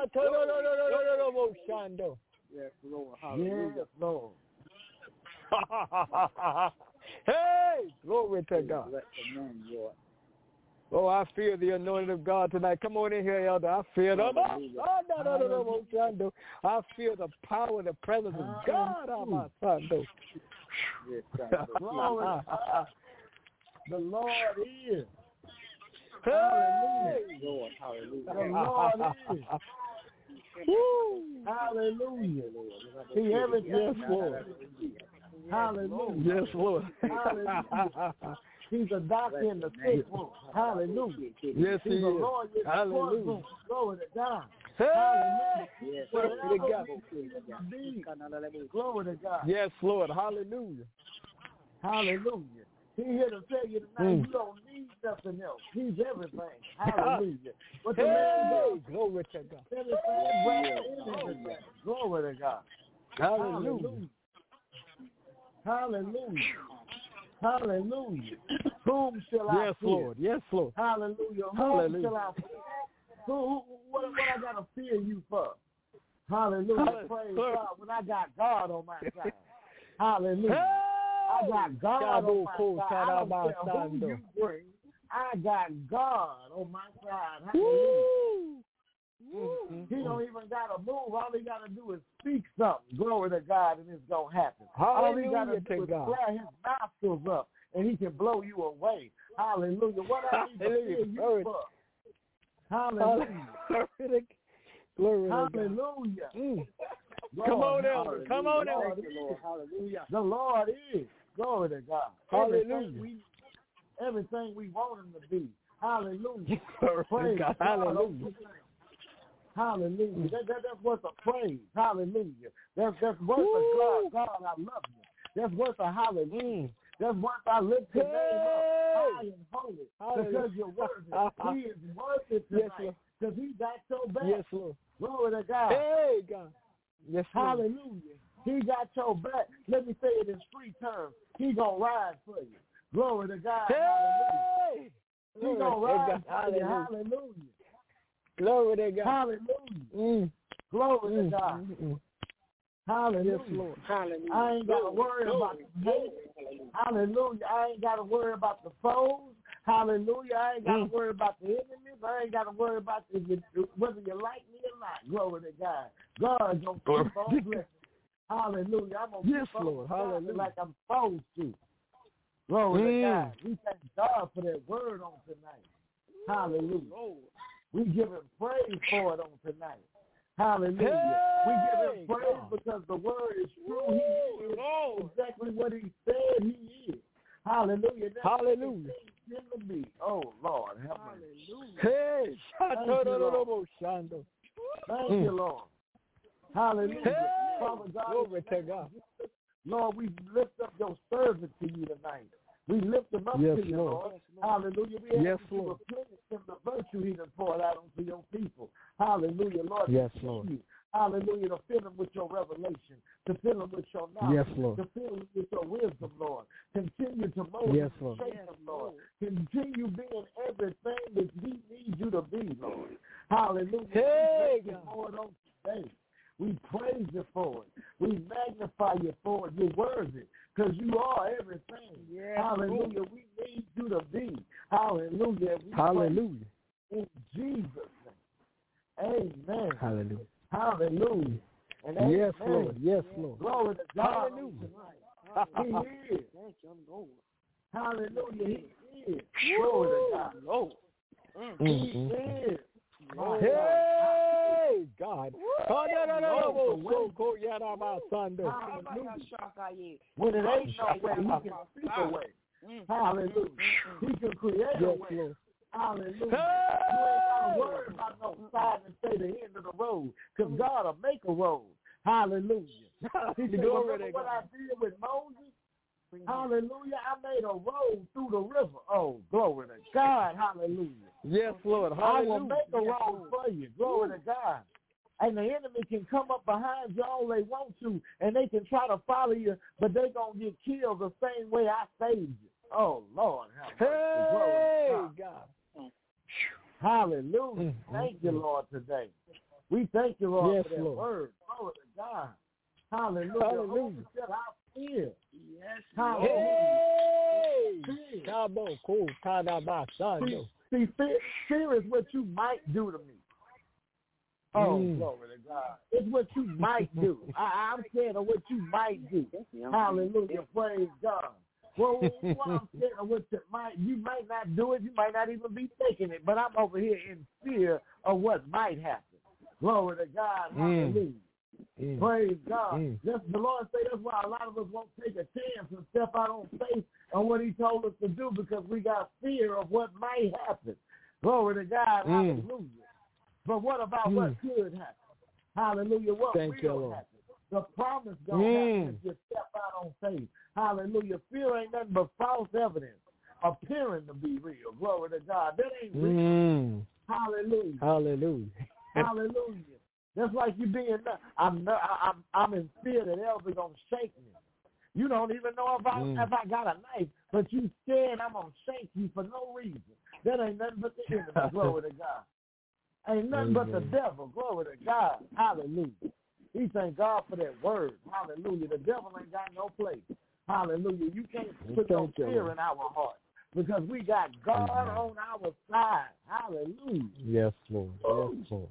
Speaker 1: Yes, Lord. Hallelujah. Yes, Lord.
Speaker 2: Hey! Glory to God.
Speaker 1: Bless the name, Lord.
Speaker 2: Oh, I feel the anointing of God tonight. Come on in here, Elder. I feel the oh, no, no, no, no, no, I feel the power and the presence of God on my son.
Speaker 1: Glory. The Lord is.
Speaker 2: Hallelujah.
Speaker 3: Lord, hallelujah.
Speaker 1: The Lord is.
Speaker 2: Woo.
Speaker 1: Hallelujah. He everything.
Speaker 2: Yes, Lord.
Speaker 1: Hallelujah.
Speaker 2: Yes, Lord.
Speaker 1: Hallelujah. He's a doctor in the sick room. Hallelujah.
Speaker 2: Yes, He
Speaker 1: He's a
Speaker 2: is.
Speaker 1: lawyer in the
Speaker 2: Hallelujah.
Speaker 1: courtroom. Glory to God.
Speaker 2: Hey!
Speaker 1: Hallelujah.
Speaker 2: Glory to God.
Speaker 1: Glory to God.
Speaker 2: Yes, Lord. Hallelujah.
Speaker 1: Hallelujah. He here to tell you tonight
Speaker 2: Mm.
Speaker 1: you don't need nothing else. He's everything. Hallelujah. What the
Speaker 2: Hey!
Speaker 1: man does,
Speaker 2: Glory to God.
Speaker 1: everything, wrapped in everything. Glory to God.
Speaker 2: Hallelujah.
Speaker 1: Hallelujah. Hallelujah. Whom shall I
Speaker 2: Yes,
Speaker 1: fear?
Speaker 2: Lord. Yes, Lord.
Speaker 1: Hallelujah. Whom
Speaker 2: Hallelujah.
Speaker 1: shall I fear? Who, who, what, what I got to fear you for? Hallelujah.
Speaker 2: Hallelujah.
Speaker 1: Praise God. When I got God on my side. Hallelujah.
Speaker 2: Hey!
Speaker 1: I got God on my
Speaker 2: Cabo,
Speaker 1: side. I don't care who
Speaker 2: Cabo,
Speaker 1: you bring. I got God on my side. Hallelujah.
Speaker 2: Woo!
Speaker 1: He don't even got to move. All he got to do is speak something. Glory to God, and it's going to happen. All he got
Speaker 2: Hallelujah
Speaker 1: to do
Speaker 2: to
Speaker 1: is
Speaker 2: God.
Speaker 1: flare his nostrils up, and he can blow you away. Hallelujah. What I need to
Speaker 2: Hallelujah.
Speaker 1: fear you
Speaker 2: Glory.
Speaker 1: for? Hallelujah.
Speaker 2: Glory to Glory to God.
Speaker 1: Hallelujah.
Speaker 2: Mm.
Speaker 1: Lord,
Speaker 2: Come on, Elder. Come on,
Speaker 1: Lord,
Speaker 2: Elder.
Speaker 3: Lord, hallelujah.
Speaker 1: The Lord is. Glory to God.
Speaker 2: Hallelujah.
Speaker 1: Everything we, everything we want him to be. Hallelujah.
Speaker 2: Glory to
Speaker 1: Praise
Speaker 2: God.
Speaker 1: God.
Speaker 2: Hallelujah.
Speaker 1: Hallelujah. That, that, that's worth a praise. Hallelujah. That's, that's worth
Speaker 2: Woo.
Speaker 1: a God. God, I love you. That's worth a hallelujah.
Speaker 2: Mm.
Speaker 1: That's worth I lift your name up high
Speaker 2: Hey!
Speaker 1: and holy
Speaker 2: Hallelujah.
Speaker 1: because you're worthy. He is worthy
Speaker 2: Yes,
Speaker 1: tonight
Speaker 2: Lord.
Speaker 1: because he got your back.
Speaker 2: Yes, Lord.
Speaker 1: Glory to God.
Speaker 2: Hey, God. Yes, Lord.
Speaker 1: Hallelujah. He got your back. Let me say it in street terms. He gonna ride for you. Glory to God. Hallelujah.
Speaker 2: Hey!
Speaker 1: He gonna
Speaker 2: Glory to
Speaker 1: ride
Speaker 2: God.
Speaker 1: for you.
Speaker 2: Hallelujah.
Speaker 1: Hallelujah.
Speaker 2: Glory to God.
Speaker 1: Hallelujah.
Speaker 2: Mm.
Speaker 1: Glory
Speaker 2: Mm.
Speaker 1: to God.
Speaker 2: Mm. Mm.
Speaker 1: Hallelujah.
Speaker 2: Yes, Lord.
Speaker 3: Hallelujah.
Speaker 1: I ain't got to worry about the hate. Hallelujah. I ain't got to worry about the foes. Hallelujah. I ain't got to
Speaker 2: Mm.
Speaker 1: worry about the enemies. I ain't got to worry about the, whether you like me or not. Glory to God. God's going to keep on blessing. Hallelujah. I'm going to
Speaker 2: Yes,
Speaker 1: keep on
Speaker 2: Lord.
Speaker 1: shining
Speaker 2: Hallelujah.
Speaker 1: like I'm supposed to. Glory
Speaker 2: Mm.
Speaker 1: to God. We thank God for that word on tonight. Hallelujah. We give him praise for it on tonight. Hallelujah.
Speaker 2: Hey,
Speaker 1: we give him praise
Speaker 2: God.
Speaker 1: because the word is true. He is exactly what he said he is. Hallelujah. That's
Speaker 2: Hallelujah.
Speaker 1: what it to be. Oh, Lord. Help me.
Speaker 2: Hey,
Speaker 1: Thank you, Lord.
Speaker 2: Shando.
Speaker 1: Thank
Speaker 2: Mm.
Speaker 1: you, Lord. Hallelujah.
Speaker 2: Hey,
Speaker 1: Father God,
Speaker 2: glory to God.
Speaker 1: Lord, we lift up your servant to you tonight. We lift him up
Speaker 2: Yes,
Speaker 1: to you,
Speaker 2: Lord.
Speaker 1: Lord. Hallelujah. We
Speaker 2: Yes,
Speaker 1: ask you to
Speaker 2: Lord.
Speaker 1: replenish him the virtue he done poured out onto your people. Hallelujah, Lord.
Speaker 2: Yes,
Speaker 1: Continue,
Speaker 2: Lord.
Speaker 1: Hallelujah, to fill him with your revelation, to fill him with your knowledge,
Speaker 2: Yes, Lord.
Speaker 1: to fill him with your wisdom, Lord. Continue to mold
Speaker 2: Yes,
Speaker 1: him and
Speaker 2: Lord.
Speaker 1: shape him, Lord. Continue being everything that he needs you to be, Lord. Hallelujah.
Speaker 2: Hey,
Speaker 1: we thank you
Speaker 2: God.
Speaker 1: for it on today. We praise you for it. We magnify you for it. You're worthy because you are everything.
Speaker 3: Yes,
Speaker 1: Hallelujah.
Speaker 3: Lord.
Speaker 1: We need you to be. Hallelujah. We
Speaker 2: Hallelujah.
Speaker 1: pray in Jesus' name. Amen.
Speaker 2: Hallelujah.
Speaker 1: Hallelujah. And
Speaker 2: Yes,
Speaker 1: amen.
Speaker 2: Lord. Yes, Lord.
Speaker 1: Glory to God.
Speaker 2: Hallelujah.
Speaker 1: He is.
Speaker 3: Thank you, Lord.
Speaker 1: Hallelujah. He is. Glory to God.
Speaker 3: Lord.
Speaker 1: He
Speaker 2: Mm-hmm.
Speaker 1: is. My
Speaker 2: Hey, God. Oh, no, no, no, no,
Speaker 1: Lord.
Speaker 2: no. So cool. Yeah, no, my son, though.
Speaker 1: Hallelujah. When it ain't no way, he can speak a way. Hallelujah. He can create a
Speaker 2: Yes,
Speaker 1: way.
Speaker 2: Lord.
Speaker 1: Hallelujah.
Speaker 2: Hey!
Speaker 1: You ain't got to worry about no side and say the end of the road because God will make a road. Hallelujah. He said,
Speaker 2: Glory
Speaker 1: remember
Speaker 2: to
Speaker 1: what
Speaker 2: God.
Speaker 1: I did with Moses? Hallelujah. I made a road through the river. Oh, glory to God. Hallelujah.
Speaker 2: Yes, Lord.
Speaker 1: I
Speaker 2: Hallelujah.
Speaker 1: will make a road for you. Glory to God. And the enemy can come up behind you all they want to, and they can try to follow you, but they're going to get killed the same way I saved you. Oh, Lord. Have mercy.
Speaker 2: Hey,
Speaker 1: Glory to God.
Speaker 2: God.
Speaker 1: Hallelujah.
Speaker 2: Mm,
Speaker 1: Thank
Speaker 2: mm,
Speaker 1: you,
Speaker 2: mm.
Speaker 1: Lord, today. We thank you, Lord,
Speaker 2: Yes,
Speaker 1: for that
Speaker 2: Lord.
Speaker 1: word. Glory to God. Hallelujah.
Speaker 2: Hallelujah.
Speaker 1: Holy shall I feel.
Speaker 3: Yes,
Speaker 1: Hallelujah.
Speaker 2: Hey!
Speaker 1: Feel.
Speaker 2: Cabo, cool. Tada, ba, son,
Speaker 1: Feel. See, fear, fear is what you might do to me. Oh, mm. glory to God. It's what you might do. I, I'm scared of what you might do. Hallelujah. Praise God. Well, well, I'm scared of what you might, you might not do it. You might not even be thinking it. But I'm over here in fear of what might happen. Glory to God. Hallelujah. Mm. Praise God. Mm. That's, the Lord say that's why a lot of us won't take a chance and step out on faith on what he told us to do because we got fear of what might happen. Glory to God. Mm. Hallelujah. But what about mm. what could happen? Hallelujah. What
Speaker 2: Thank
Speaker 1: will
Speaker 2: you,
Speaker 1: happen? The promise don't mm. happen if you step out on faith. Hallelujah. Fear ain't nothing but false evidence appearing to be real. Glory to God. That ain't real. Mm. Hallelujah.
Speaker 2: Hallelujah.
Speaker 1: Hallelujah. That's like you being, I'm I'm I'm in fear that Elvis gonna shake me. You don't even know if I mm. if I got a knife, but you scared I'm gonna shake you for no reason. That ain't nothing but the enemy. Glory to God. Ain't nothing Amen. But the devil. Glory to God. Hallelujah. We thank God for that word. Hallelujah. The devil ain't got no place. Hallelujah. You can't put no fear in our heart because we got God Amen. On our side. Hallelujah.
Speaker 2: Yes, Lord. Yes, Lord.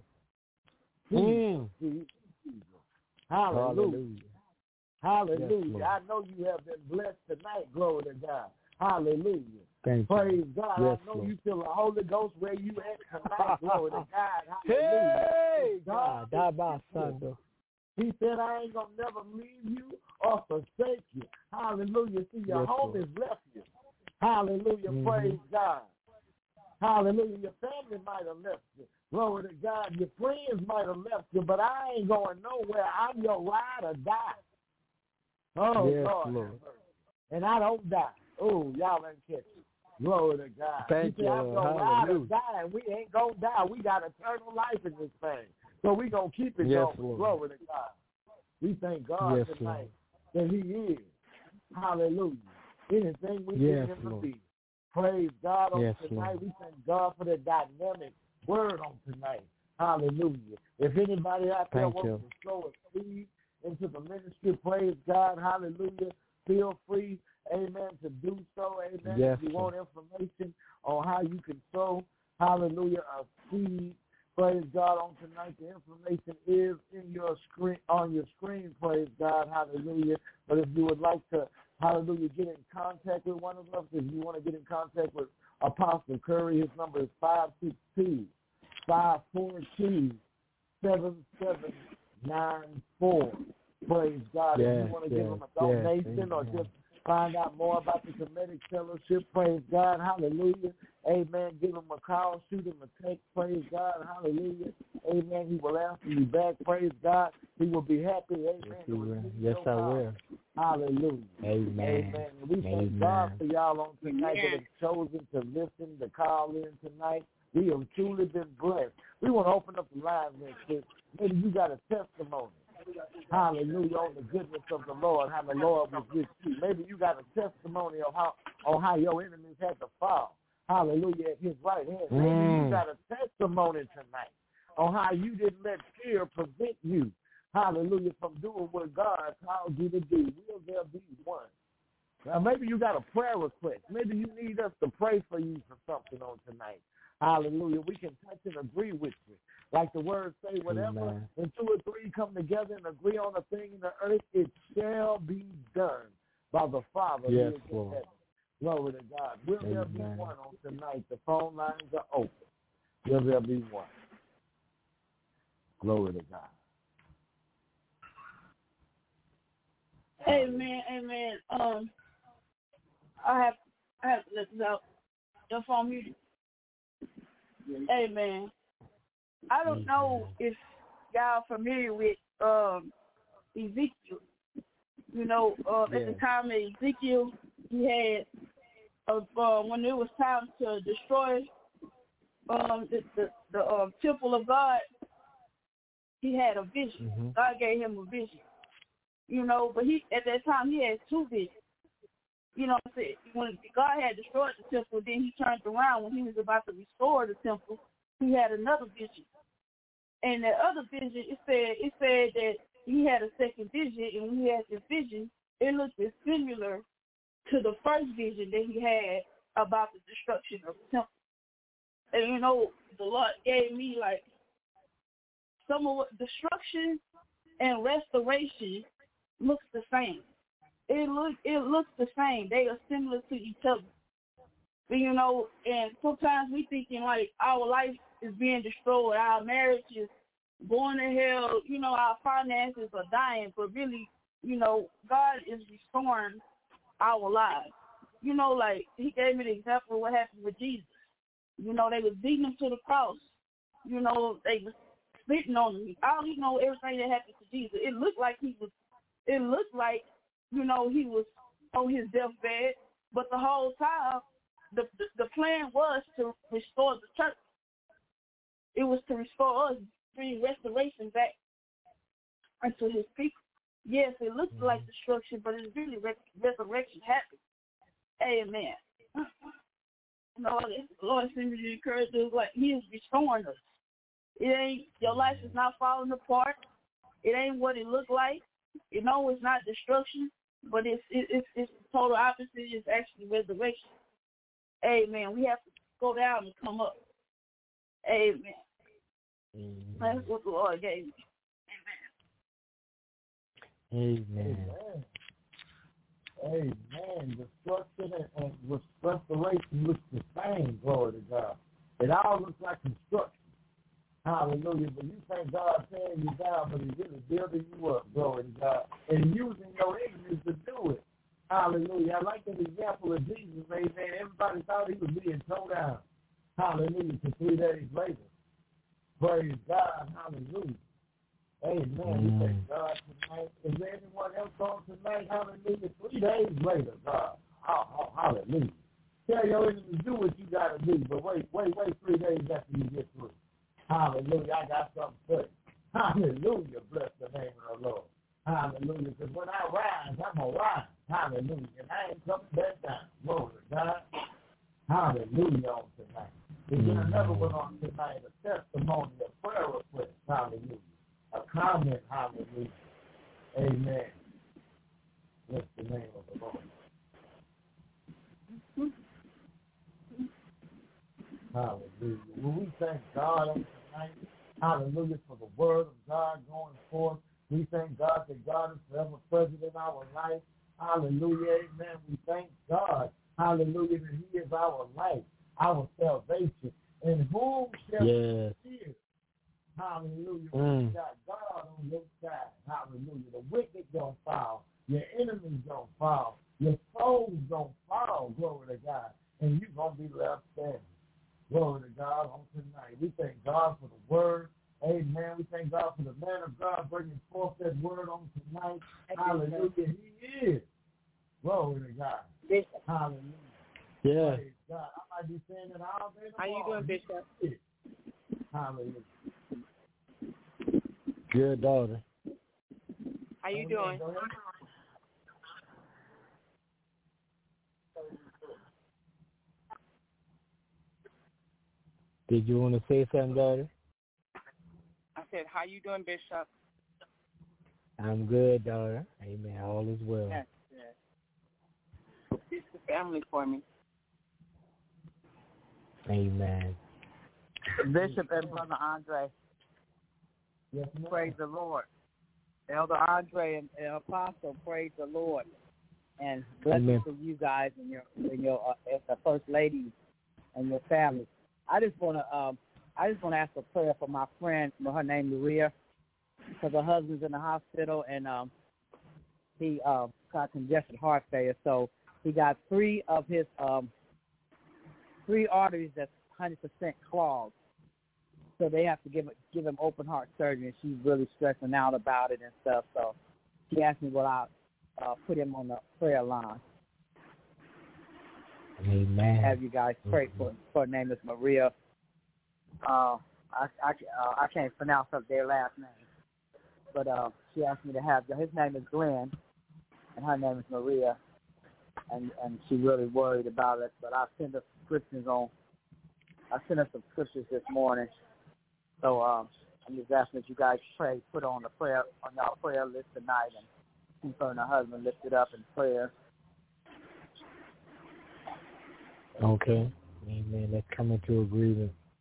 Speaker 1: Mm. Hallelujah. Hallelujah. Hallelujah. Yes, I know you have been blessed tonight. Glory to God. Hallelujah.
Speaker 2: Thank
Speaker 1: Praise
Speaker 2: you.
Speaker 1: God.
Speaker 2: Yes,
Speaker 1: I know
Speaker 2: Lord.
Speaker 1: you feel the Holy Ghost where you at tonight. Glory to God.
Speaker 2: Hallelujah. Hey,
Speaker 1: God.
Speaker 2: God.
Speaker 1: He said, I ain't going to never leave you or forsake you. Hallelujah. See, your
Speaker 2: yes,
Speaker 1: home
Speaker 2: Lord.
Speaker 1: has left you. Hallelujah. Mm-hmm. Praise God. Hallelujah. Your family might have left you. Glory to God. Your friends might have left you, but I ain't going nowhere. I'm your ride or die. Oh,
Speaker 2: yes,
Speaker 1: Lord.
Speaker 2: Lord.
Speaker 1: And I don't die. Oh, y'all ain't catch it. Glory to God.
Speaker 2: Thank
Speaker 1: he
Speaker 2: you.
Speaker 1: said, I'm going to ride or die, and we ain't going to die. We got eternal life in this thing. So we going to keep it
Speaker 2: yes,
Speaker 1: going.
Speaker 2: Lord.
Speaker 1: Glory to God. We thank God
Speaker 2: yes,
Speaker 1: tonight
Speaker 2: Lord.
Speaker 1: that he is. Hallelujah. Anything we
Speaker 2: yes,
Speaker 1: need him
Speaker 2: Lord.
Speaker 1: to be. Praise God on
Speaker 2: yes,
Speaker 1: tonight.
Speaker 2: Lord.
Speaker 1: We thank God for the dynamic word on tonight. Hallelujah. If anybody out there
Speaker 2: thank
Speaker 1: wants
Speaker 2: you.
Speaker 1: to sow a seed into the ministry, praise God. Hallelujah. Feel free, amen, to do so. Amen.
Speaker 2: Yes,
Speaker 1: if you
Speaker 2: sir.
Speaker 1: want information on how you can sow, hallelujah, a seed. Praise God on tonight. The information is in your screen, on your screen. Praise God. Hallelujah. But if you would like to, hallelujah, get in contact with one of us, if you want to get in contact with Apostle Curry, his number is five six two, five four two, seven seven nine four. Praise God.
Speaker 2: Yes,
Speaker 1: if you want to
Speaker 2: yes,
Speaker 1: give him a donation
Speaker 2: yes,
Speaker 1: or
Speaker 2: yes.
Speaker 1: just find out more about the Kemetic Fellowship, praise God. Hallelujah. Amen. Give him a call, shoot him a text, praise God. Hallelujah. Amen. He will answer you back, praise God. He will be happy. Amen.
Speaker 2: Yes, he will. Yes I will.
Speaker 1: Hallelujah.
Speaker 2: Amen.
Speaker 1: Amen. And we thank
Speaker 2: Amen.
Speaker 1: God for y'all on tonight that have chosen to listen, to call in tonight. We have truly been blessed. We want to open up the line real quick. Maybe you got a testimony. Hallelujah, on the goodness of the Lord, how the Lord was with you. Maybe you got a testimony of how on how your enemies had to fall. Hallelujah, at his right hand. Maybe
Speaker 2: mm.
Speaker 1: you got a testimony tonight on how you didn't let fear prevent you, hallelujah, from doing what God called you to do. Will there be one? Now, maybe you got a prayer request. Maybe you need us to pray for you for something on tonight. Hallelujah. We can touch and agree with you. Like the words say, whatever,
Speaker 2: Amen.
Speaker 1: when two or three come together and agree on a thing in the earth, it shall be done by the Father
Speaker 2: yes,
Speaker 1: who is in
Speaker 2: Lord.
Speaker 1: heaven. Glory to God. Will
Speaker 2: Amen.
Speaker 1: there be one on tonight? The phone lines are open. Will there be one? Glory to God.
Speaker 4: Amen, amen. Um, I have, I have to let this out. Your phone muted. Amen. I don't know if y'all familiar with um, Ezekiel. You know, uh,
Speaker 2: yeah.
Speaker 4: at the time of Ezekiel, he had, uh, uh, when it was time to destroy um, the, the, the uh, temple of God, he had a vision.
Speaker 2: Mm-hmm.
Speaker 4: God gave him a vision. You know, but he at that time, he had two visions. You know what I'm saying? When God had destroyed the temple, then he turned around. When he was about to restore the temple, he had another vision. And that other vision, it said it said that he had a second vision, and when he had this vision, it looked similar to the first vision that he had about the destruction of the temple. And, you know, the Lord gave me, like, some of what destruction and restoration looks the same. It look it looks the same. They are similar to each other. But, you know, and sometimes we thinking like our life is being destroyed, our marriage is going to hell, you know, our finances are dying, but really, you know, God is restoring our lives. You know, like he gave me the example of what happened with Jesus. You know, they was beating him to the cross. You know, they was spitting on him. I don't even know everything that happened to Jesus. It looked like he was, it looked like, you know, he was on his deathbed, but the whole time, the, the the plan was to restore the church. It was to restore us, bring restoration back unto his people. Yes, it looks mm-hmm. like destruction, but it's really re- resurrection happened. Amen. Lord, Lord seems to encourage us like he is restoring us. It ain't, your life is not falling apart. It ain't what it looked like. You know, it's not destruction, but it's it, it's it's the total opposite. It's actually resurrection. Amen. We have to go down and come up. Amen. Mm-hmm. That's what the Lord gave me.
Speaker 2: Amen.
Speaker 1: Amen. Amen. Destruction and, and restoration looks the same, glory to God. It all looks like construction. Hallelujah. But you think God tearing you down, but he's really building you up, glory to God, and using your ignorance to do it. Hallelujah. I like that example of Jesus, amen. Everybody thought he was being towed down. Hallelujah. To three days later. Praise God. Hallelujah. Amen. Mm. We thank God tonight. Is there anyone else on tonight? Hallelujah. Three days later, God. Oh, oh, hallelujah. Tell your enemy, do what you got to do, but wait, wait, wait three days after you get through. Hallelujah. I got something for you. Hallelujah. Bless the name of the Lord. Hallelujah. Because when I rise, I'm going to rise. Hallelujah. And I ain't coming back down. Glory to God. Hallelujah on tonight. There's been another one on tonight, a testimony, a prayer request. Hallelujah. A comment. Hallelujah. Amen. Bless the name of the Lord. Hallelujah. Well, we thank God on tonight. Hallelujah for the word of God going forth. We thank God that God is forever present in our life. Hallelujah. Amen. We thank God. Hallelujah. That he is our life, our salvation. And whom shall
Speaker 2: yes.
Speaker 1: we fear? Hallelujah.
Speaker 2: Mm.
Speaker 1: You got God on your side. Hallelujah. The wicked don't fall. Your enemies don't fall. Your souls don't fall. Glory to God. And you're going to be left standing. Glory to God on tonight. We thank God for the word. Amen. We thank God for the man of God bringing forth that word on tonight. Hallelujah. He is. Glory to God.
Speaker 3: Bishop.
Speaker 1: Hallelujah.
Speaker 2: Yeah.
Speaker 1: Praise God. I might be saying it all day
Speaker 3: How you doing, Bishop?
Speaker 1: Hallelujah.
Speaker 2: Good daughter.
Speaker 3: How you doing?
Speaker 2: Did you want to say something, daughter?
Speaker 3: I said, how you doing, Bishop?
Speaker 2: I'm good, daughter. Amen. All is well.
Speaker 3: Yes, yes. It's the family for me.
Speaker 2: Amen.
Speaker 5: Bishop and Brother Andre.
Speaker 1: Yes, ma'am.
Speaker 5: Praise the Lord. Elder Andre and, and Apostle, praise the Lord. And blessings to you guys and your and your uh, the First Lady and your family. I just want to um, I just want to ask a prayer for my friend. Her name Maria, because her husband's in the hospital and um, he uh, got congestive heart failure. So he got three of his um, three arteries that's one hundred percent clogged. So they have to give give him open heart surgery, and she's really stressing out about it and stuff. So she asked me will I uh, put him on the prayer line.
Speaker 2: Amen.
Speaker 5: Have you guys pray for for her name is Maria. Uh, I I, uh, I can't pronounce her their last name, but uh, she asked me to have his name is Glenn, and her name is Maria, and and she's really worried about it. But I sent her scriptures on. I sent her some scriptures this morning, so um, I'm just asking that you guys pray, put on the prayer on y'all prayer list tonight, and keep her and her husband lifted up in prayer.
Speaker 2: Okay. Amen. Let's come into agreement.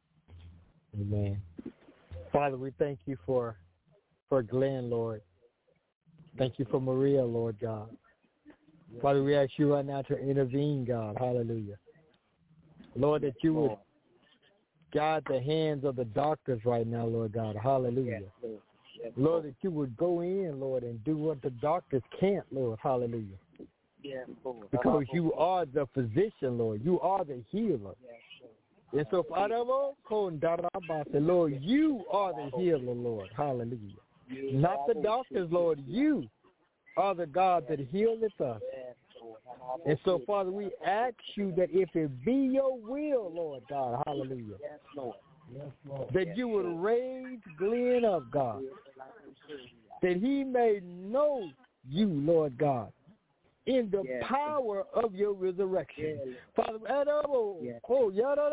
Speaker 2: Amen. Father, we thank you for for Glenn, Lord. Thank you for Maria, Lord God. Father, we ask you right now to intervene, God. Hallelujah. Lord, that you would guide the hands of the doctors right now, Lord God. Hallelujah. Lord, that you would go in, Lord, and do what the doctors can't, Lord. Hallelujah. Because you are the physician, Lord. You are the healer. And so, Father, Lord, you are the healer, Lord. Hallelujah. Not the doctors, Lord. You are the God that healeth us. And so, Father, we ask you that if it be your will, Lord God, hallelujah, that you would raise Glenn up, God, that he may know you, Lord God, in the yes. power of your resurrection. Yes. Father, yes. oh,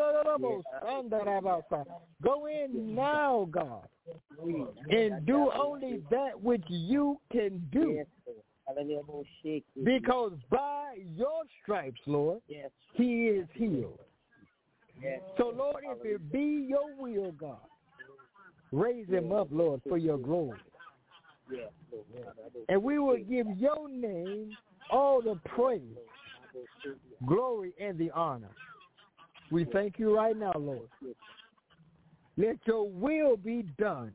Speaker 2: yes. Go in now, God, and do only that which you can do. Because by your stripes, Lord, he is healed. So, Lord, if it be your will, God, raise him up, Lord, for your glory. And we will give your name all the praise, glory, and the honor. We thank you right now, Lord. Let your will be done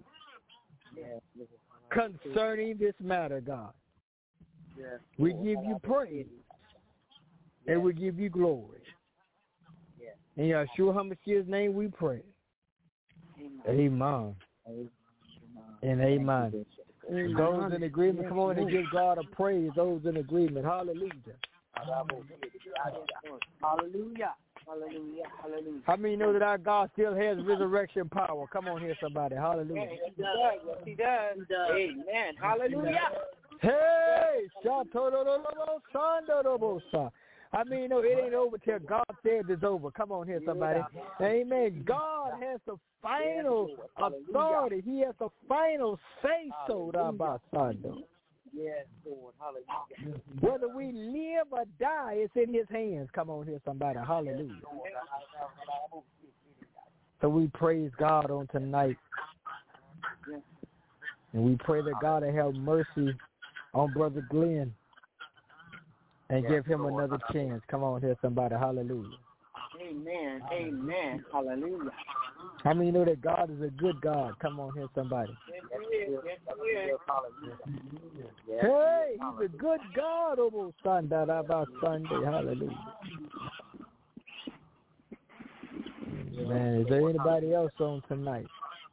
Speaker 2: concerning this matter, God. We give you praise, and we give you glory. In Yeshua HaMashiach's name we pray. Amen. And amen. Those in agreement, come on and give God a praise. Those in agreement, hallelujah.
Speaker 5: Hallelujah. Hallelujah. Hallelujah.
Speaker 2: How many know that our God still has resurrection power? Come on here, somebody. Hallelujah.
Speaker 5: Yes, he does. Yes, he does. Amen. Hallelujah.
Speaker 2: Hey, I mean, no, it ain't over till God says it's over. Come on here, somebody. Amen. God has the final authority. He has the final say-so about Sunday.
Speaker 5: Yes, Lord. Hallelujah.
Speaker 2: Whether we live or die, it's in his hands. Come on here, somebody. Hallelujah. So we praise God on tonight. And we pray that God will have mercy on Brother Glenn and yes, give him Lord. Another chance. Come on here, somebody. Hallelujah.
Speaker 5: Amen. Amen. Hallelujah.
Speaker 2: How many know that God is a good God? Come on here, somebody. Hey, he's a good God. Over Sunday, about Sunday. Hallelujah. Man, is there anybody else on tonight?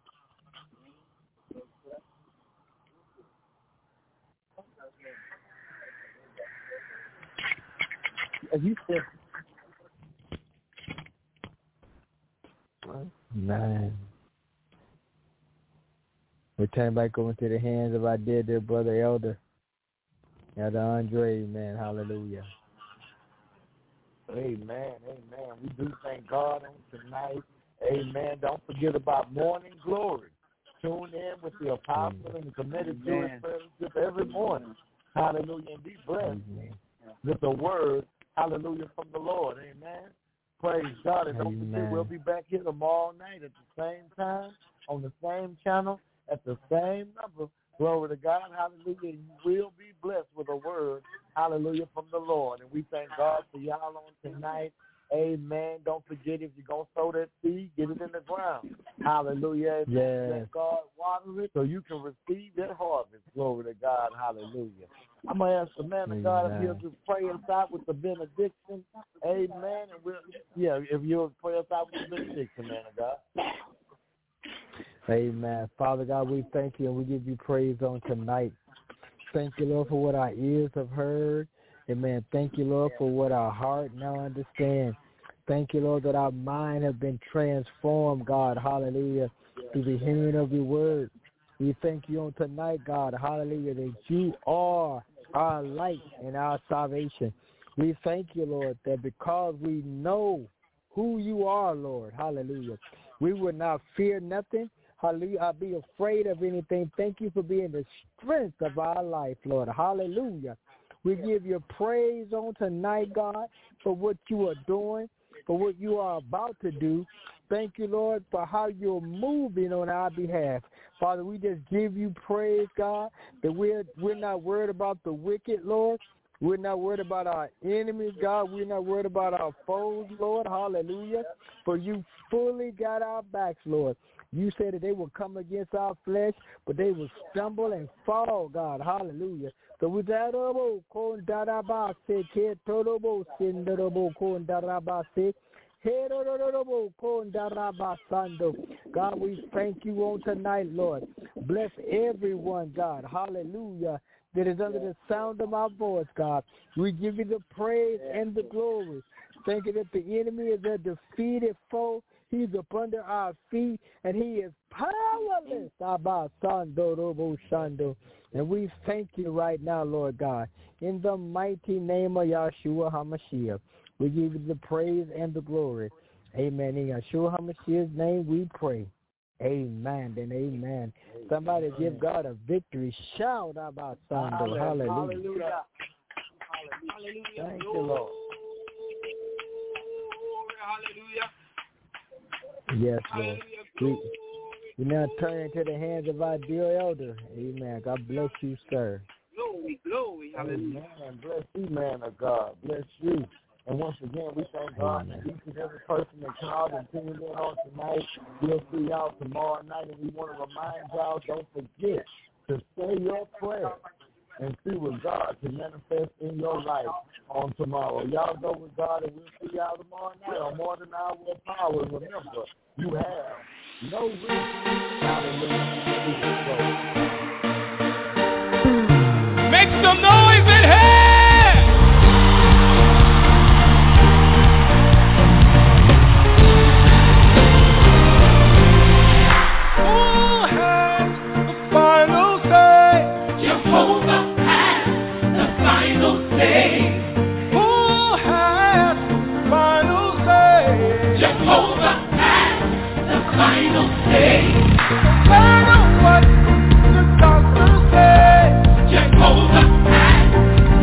Speaker 5: As you said,
Speaker 2: man, we turn back over to the hands of our dear, dear brother Elder, Elder Andre, man, hallelujah.
Speaker 1: Amen, amen. We do thank God on tonight. Amen. Don't forget about Morning Glory. Tune in with the apostle mm. and the committed Jewish fellowship every morning. Hallelujah. And be blessed Amen. With the word. Hallelujah from the Lord. Amen. Praise God. And don't forget, we'll be back here tomorrow night at the same time, on the same channel, at the same number. Glory to God. Hallelujah. You will be blessed with a word. Hallelujah from the Lord. And we thank God for y'all on tonight. Amen. Don't forget, if you're going to sow that seed, get it in the ground. Hallelujah.
Speaker 2: Yes.
Speaker 1: Let God water it so you can receive that harvest. Glory to God. Hallelujah. I'm going to ask the man of God if he'll just pray us out with the benediction. Amen. And we'll, yeah, if you'll pray us out with the benediction, man of God.
Speaker 2: Amen. Father God, we thank you and we give you praise on tonight. Thank you, Lord, for what our ears have heard. Amen. Thank you, Lord, for what our heart now understands. Thank you, Lord, that our mind has been transformed, God. Hallelujah. Through the hearing of your word. We thank you on tonight, God. Hallelujah, that you are our light and our salvation. We thank you, Lord, that because we know who you are, Lord, hallelujah, we will not fear nothing. Hallelujah. I'll be afraid of anything. Thank you for being the strength of our life, Lord. Hallelujah. We give you praise on tonight, God, for what you are doing. for what you are about to do. Thank you, Lord, for how you're moving on our behalf. Father, we just give you praise, God, that we're, we're not worried about the wicked, Lord. We're not worried about our enemies, God. We're not worried about our foes, Lord. Hallelujah. For you fully got our backs, Lord. You said that they will come against our flesh, but they will stumble and fall, God. Hallelujah. So with that, God, we thank you on tonight, Lord. Bless everyone, God. Hallelujah. That is under the sound of my voice, God. We give you the praise and the glory. Thank you that the enemy is a defeated foe. He's up under our feet, and he is powerless. And we thank you right now, Lord God. In the mighty name of Yahshua HaMashiach, we give you the praise and the glory. Amen. In Yahshua HaMashiach's name we pray. Amen and amen. Somebody give God a victory. Shout about Sunday. Hallelujah.
Speaker 3: Hallelujah.
Speaker 2: Hallelujah. Thank you, Lord.
Speaker 3: Hallelujah.
Speaker 2: Yes, Lord. We, we now turn into the hands of our dear elder. Amen. God bless you, sir.
Speaker 3: Glory, glory. Hallelujah.
Speaker 1: Amen. Bless you, man of God. Bless you. And once again, we thank God for each and every person that called and tuned in on tonight. We'll see y'all tomorrow night, and we want to remind y'all, don't forget to say your prayer and see what God can manifest in your life on tomorrow. Y'all go with God, and we'll see y'all tomorrow night on More Than Our Will Power. And remember, you have no reason. Hallelujah.
Speaker 3: Make some noise in here!
Speaker 6: Final say, no matter what the doctors say, Jehovah has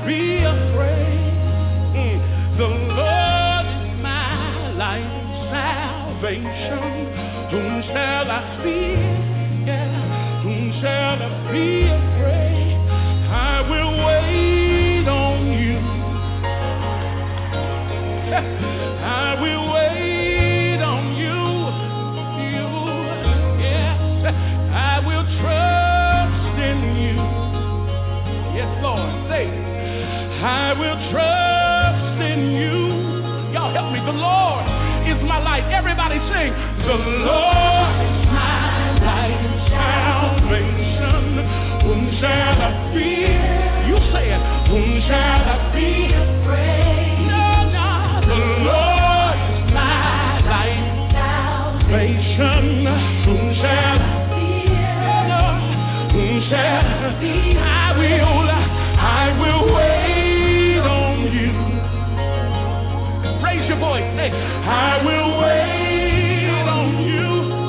Speaker 6: be afraid. Mm. The Lord is my light and salvation. Whom shall I fear? Yeah. Whom shall I be afraid? I will wait on you. I will wait on you. You, yeah. I will trust in you. Yes, Lord. Say, I will trust in you. Y'all help me. The Lord is my light. Everybody sing. The Lord is my light and salvation. Whom shall I fear? You say it. Whom shall I be afraid? No, no. The Lord is my light and salvation. Whom shall I fear? No, whom shall I be? I will, I will wait on you. Raise your voice. Hey, I will wait on you.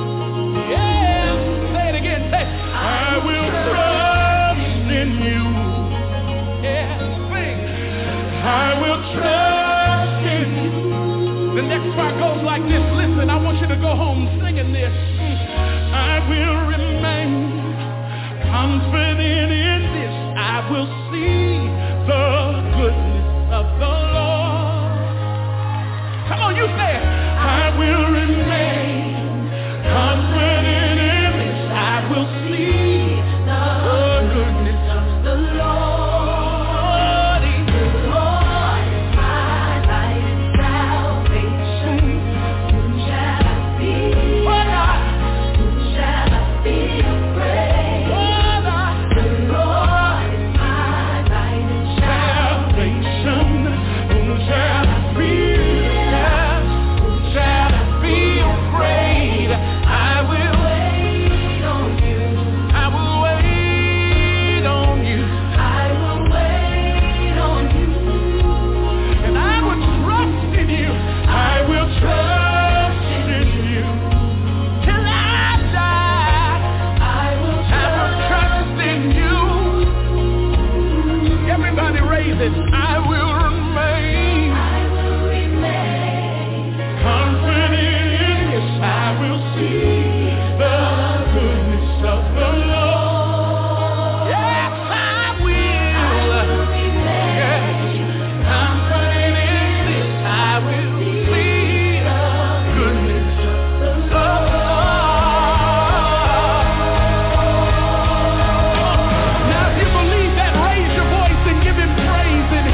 Speaker 6: Yeah, say it again. Say, I will trust in you. Yeah, sing. I will trust in you. The next part goes like this. Listen, I want you to go home singing this. I will remain confident in this. I will see the goodness of the Lord. Come on, you say it. I will remain confident in this. I will see the goodness of the Lord. The Lord is my light and salvation. Whom shall I fear? Whom shall I be afraid? The Lord is my light and salvation. Whom shall I fear? Whom shall I be afraid? I will wait on you. I will wait on you. I will wait on you. And I will trust in you. I will trust in you. Till I die, I will trust in you. Everybody raise it. I will remain. I will remain confident in this. I will see the goodness of the Lord. Yes, I will. Yes, confident in this. I will see the goodness of the Lord. Now, if you believe that, raise your voice and give him praise in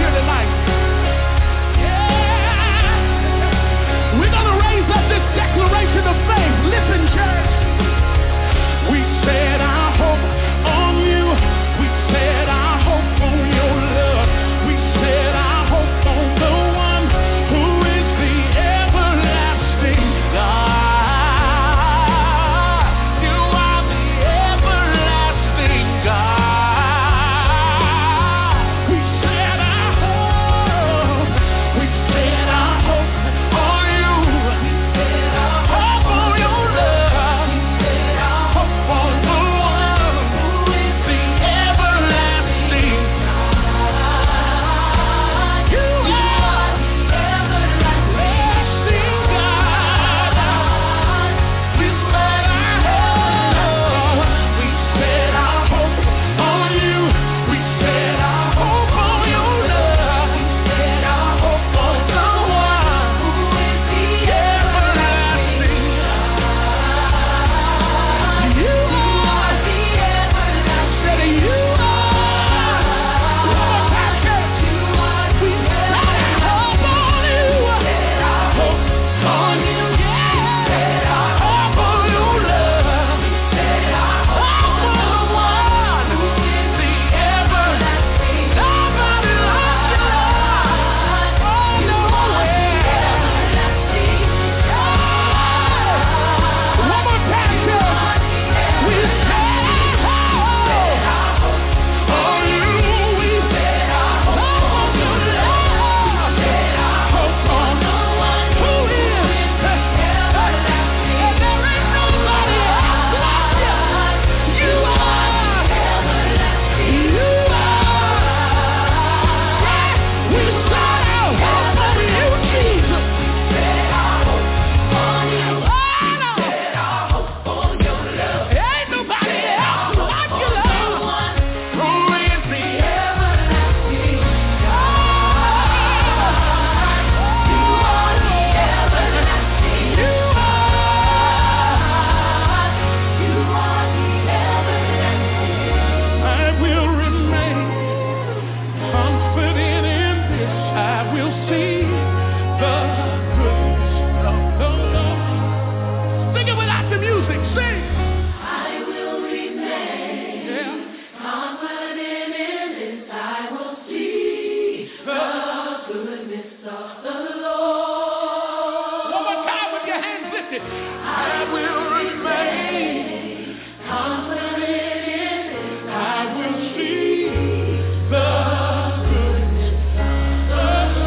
Speaker 6: it. I will remain confident in it. I will see the goodness of the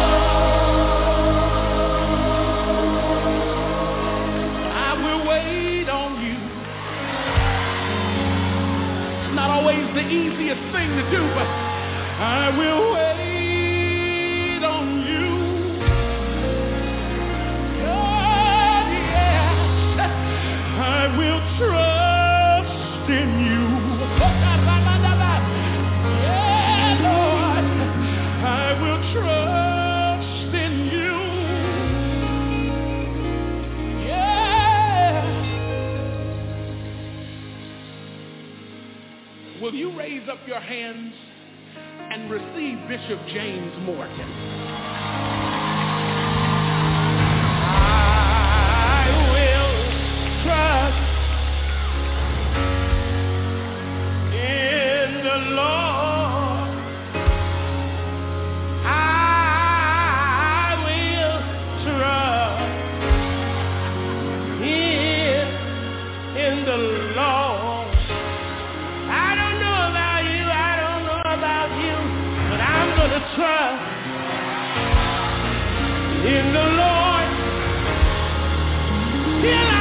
Speaker 6: Lord. I will wait on you. It's not always the easiest thing to do, but I will wait. Trust in you. Yeah, Lord, I will trust in you. Yeah. Will you raise up your hands and receive Bishop James Morgan? I will trust Lord, I will trust in, in the Lord. I don't know about you, I don't know about you, but I'm going to trust in the Lord till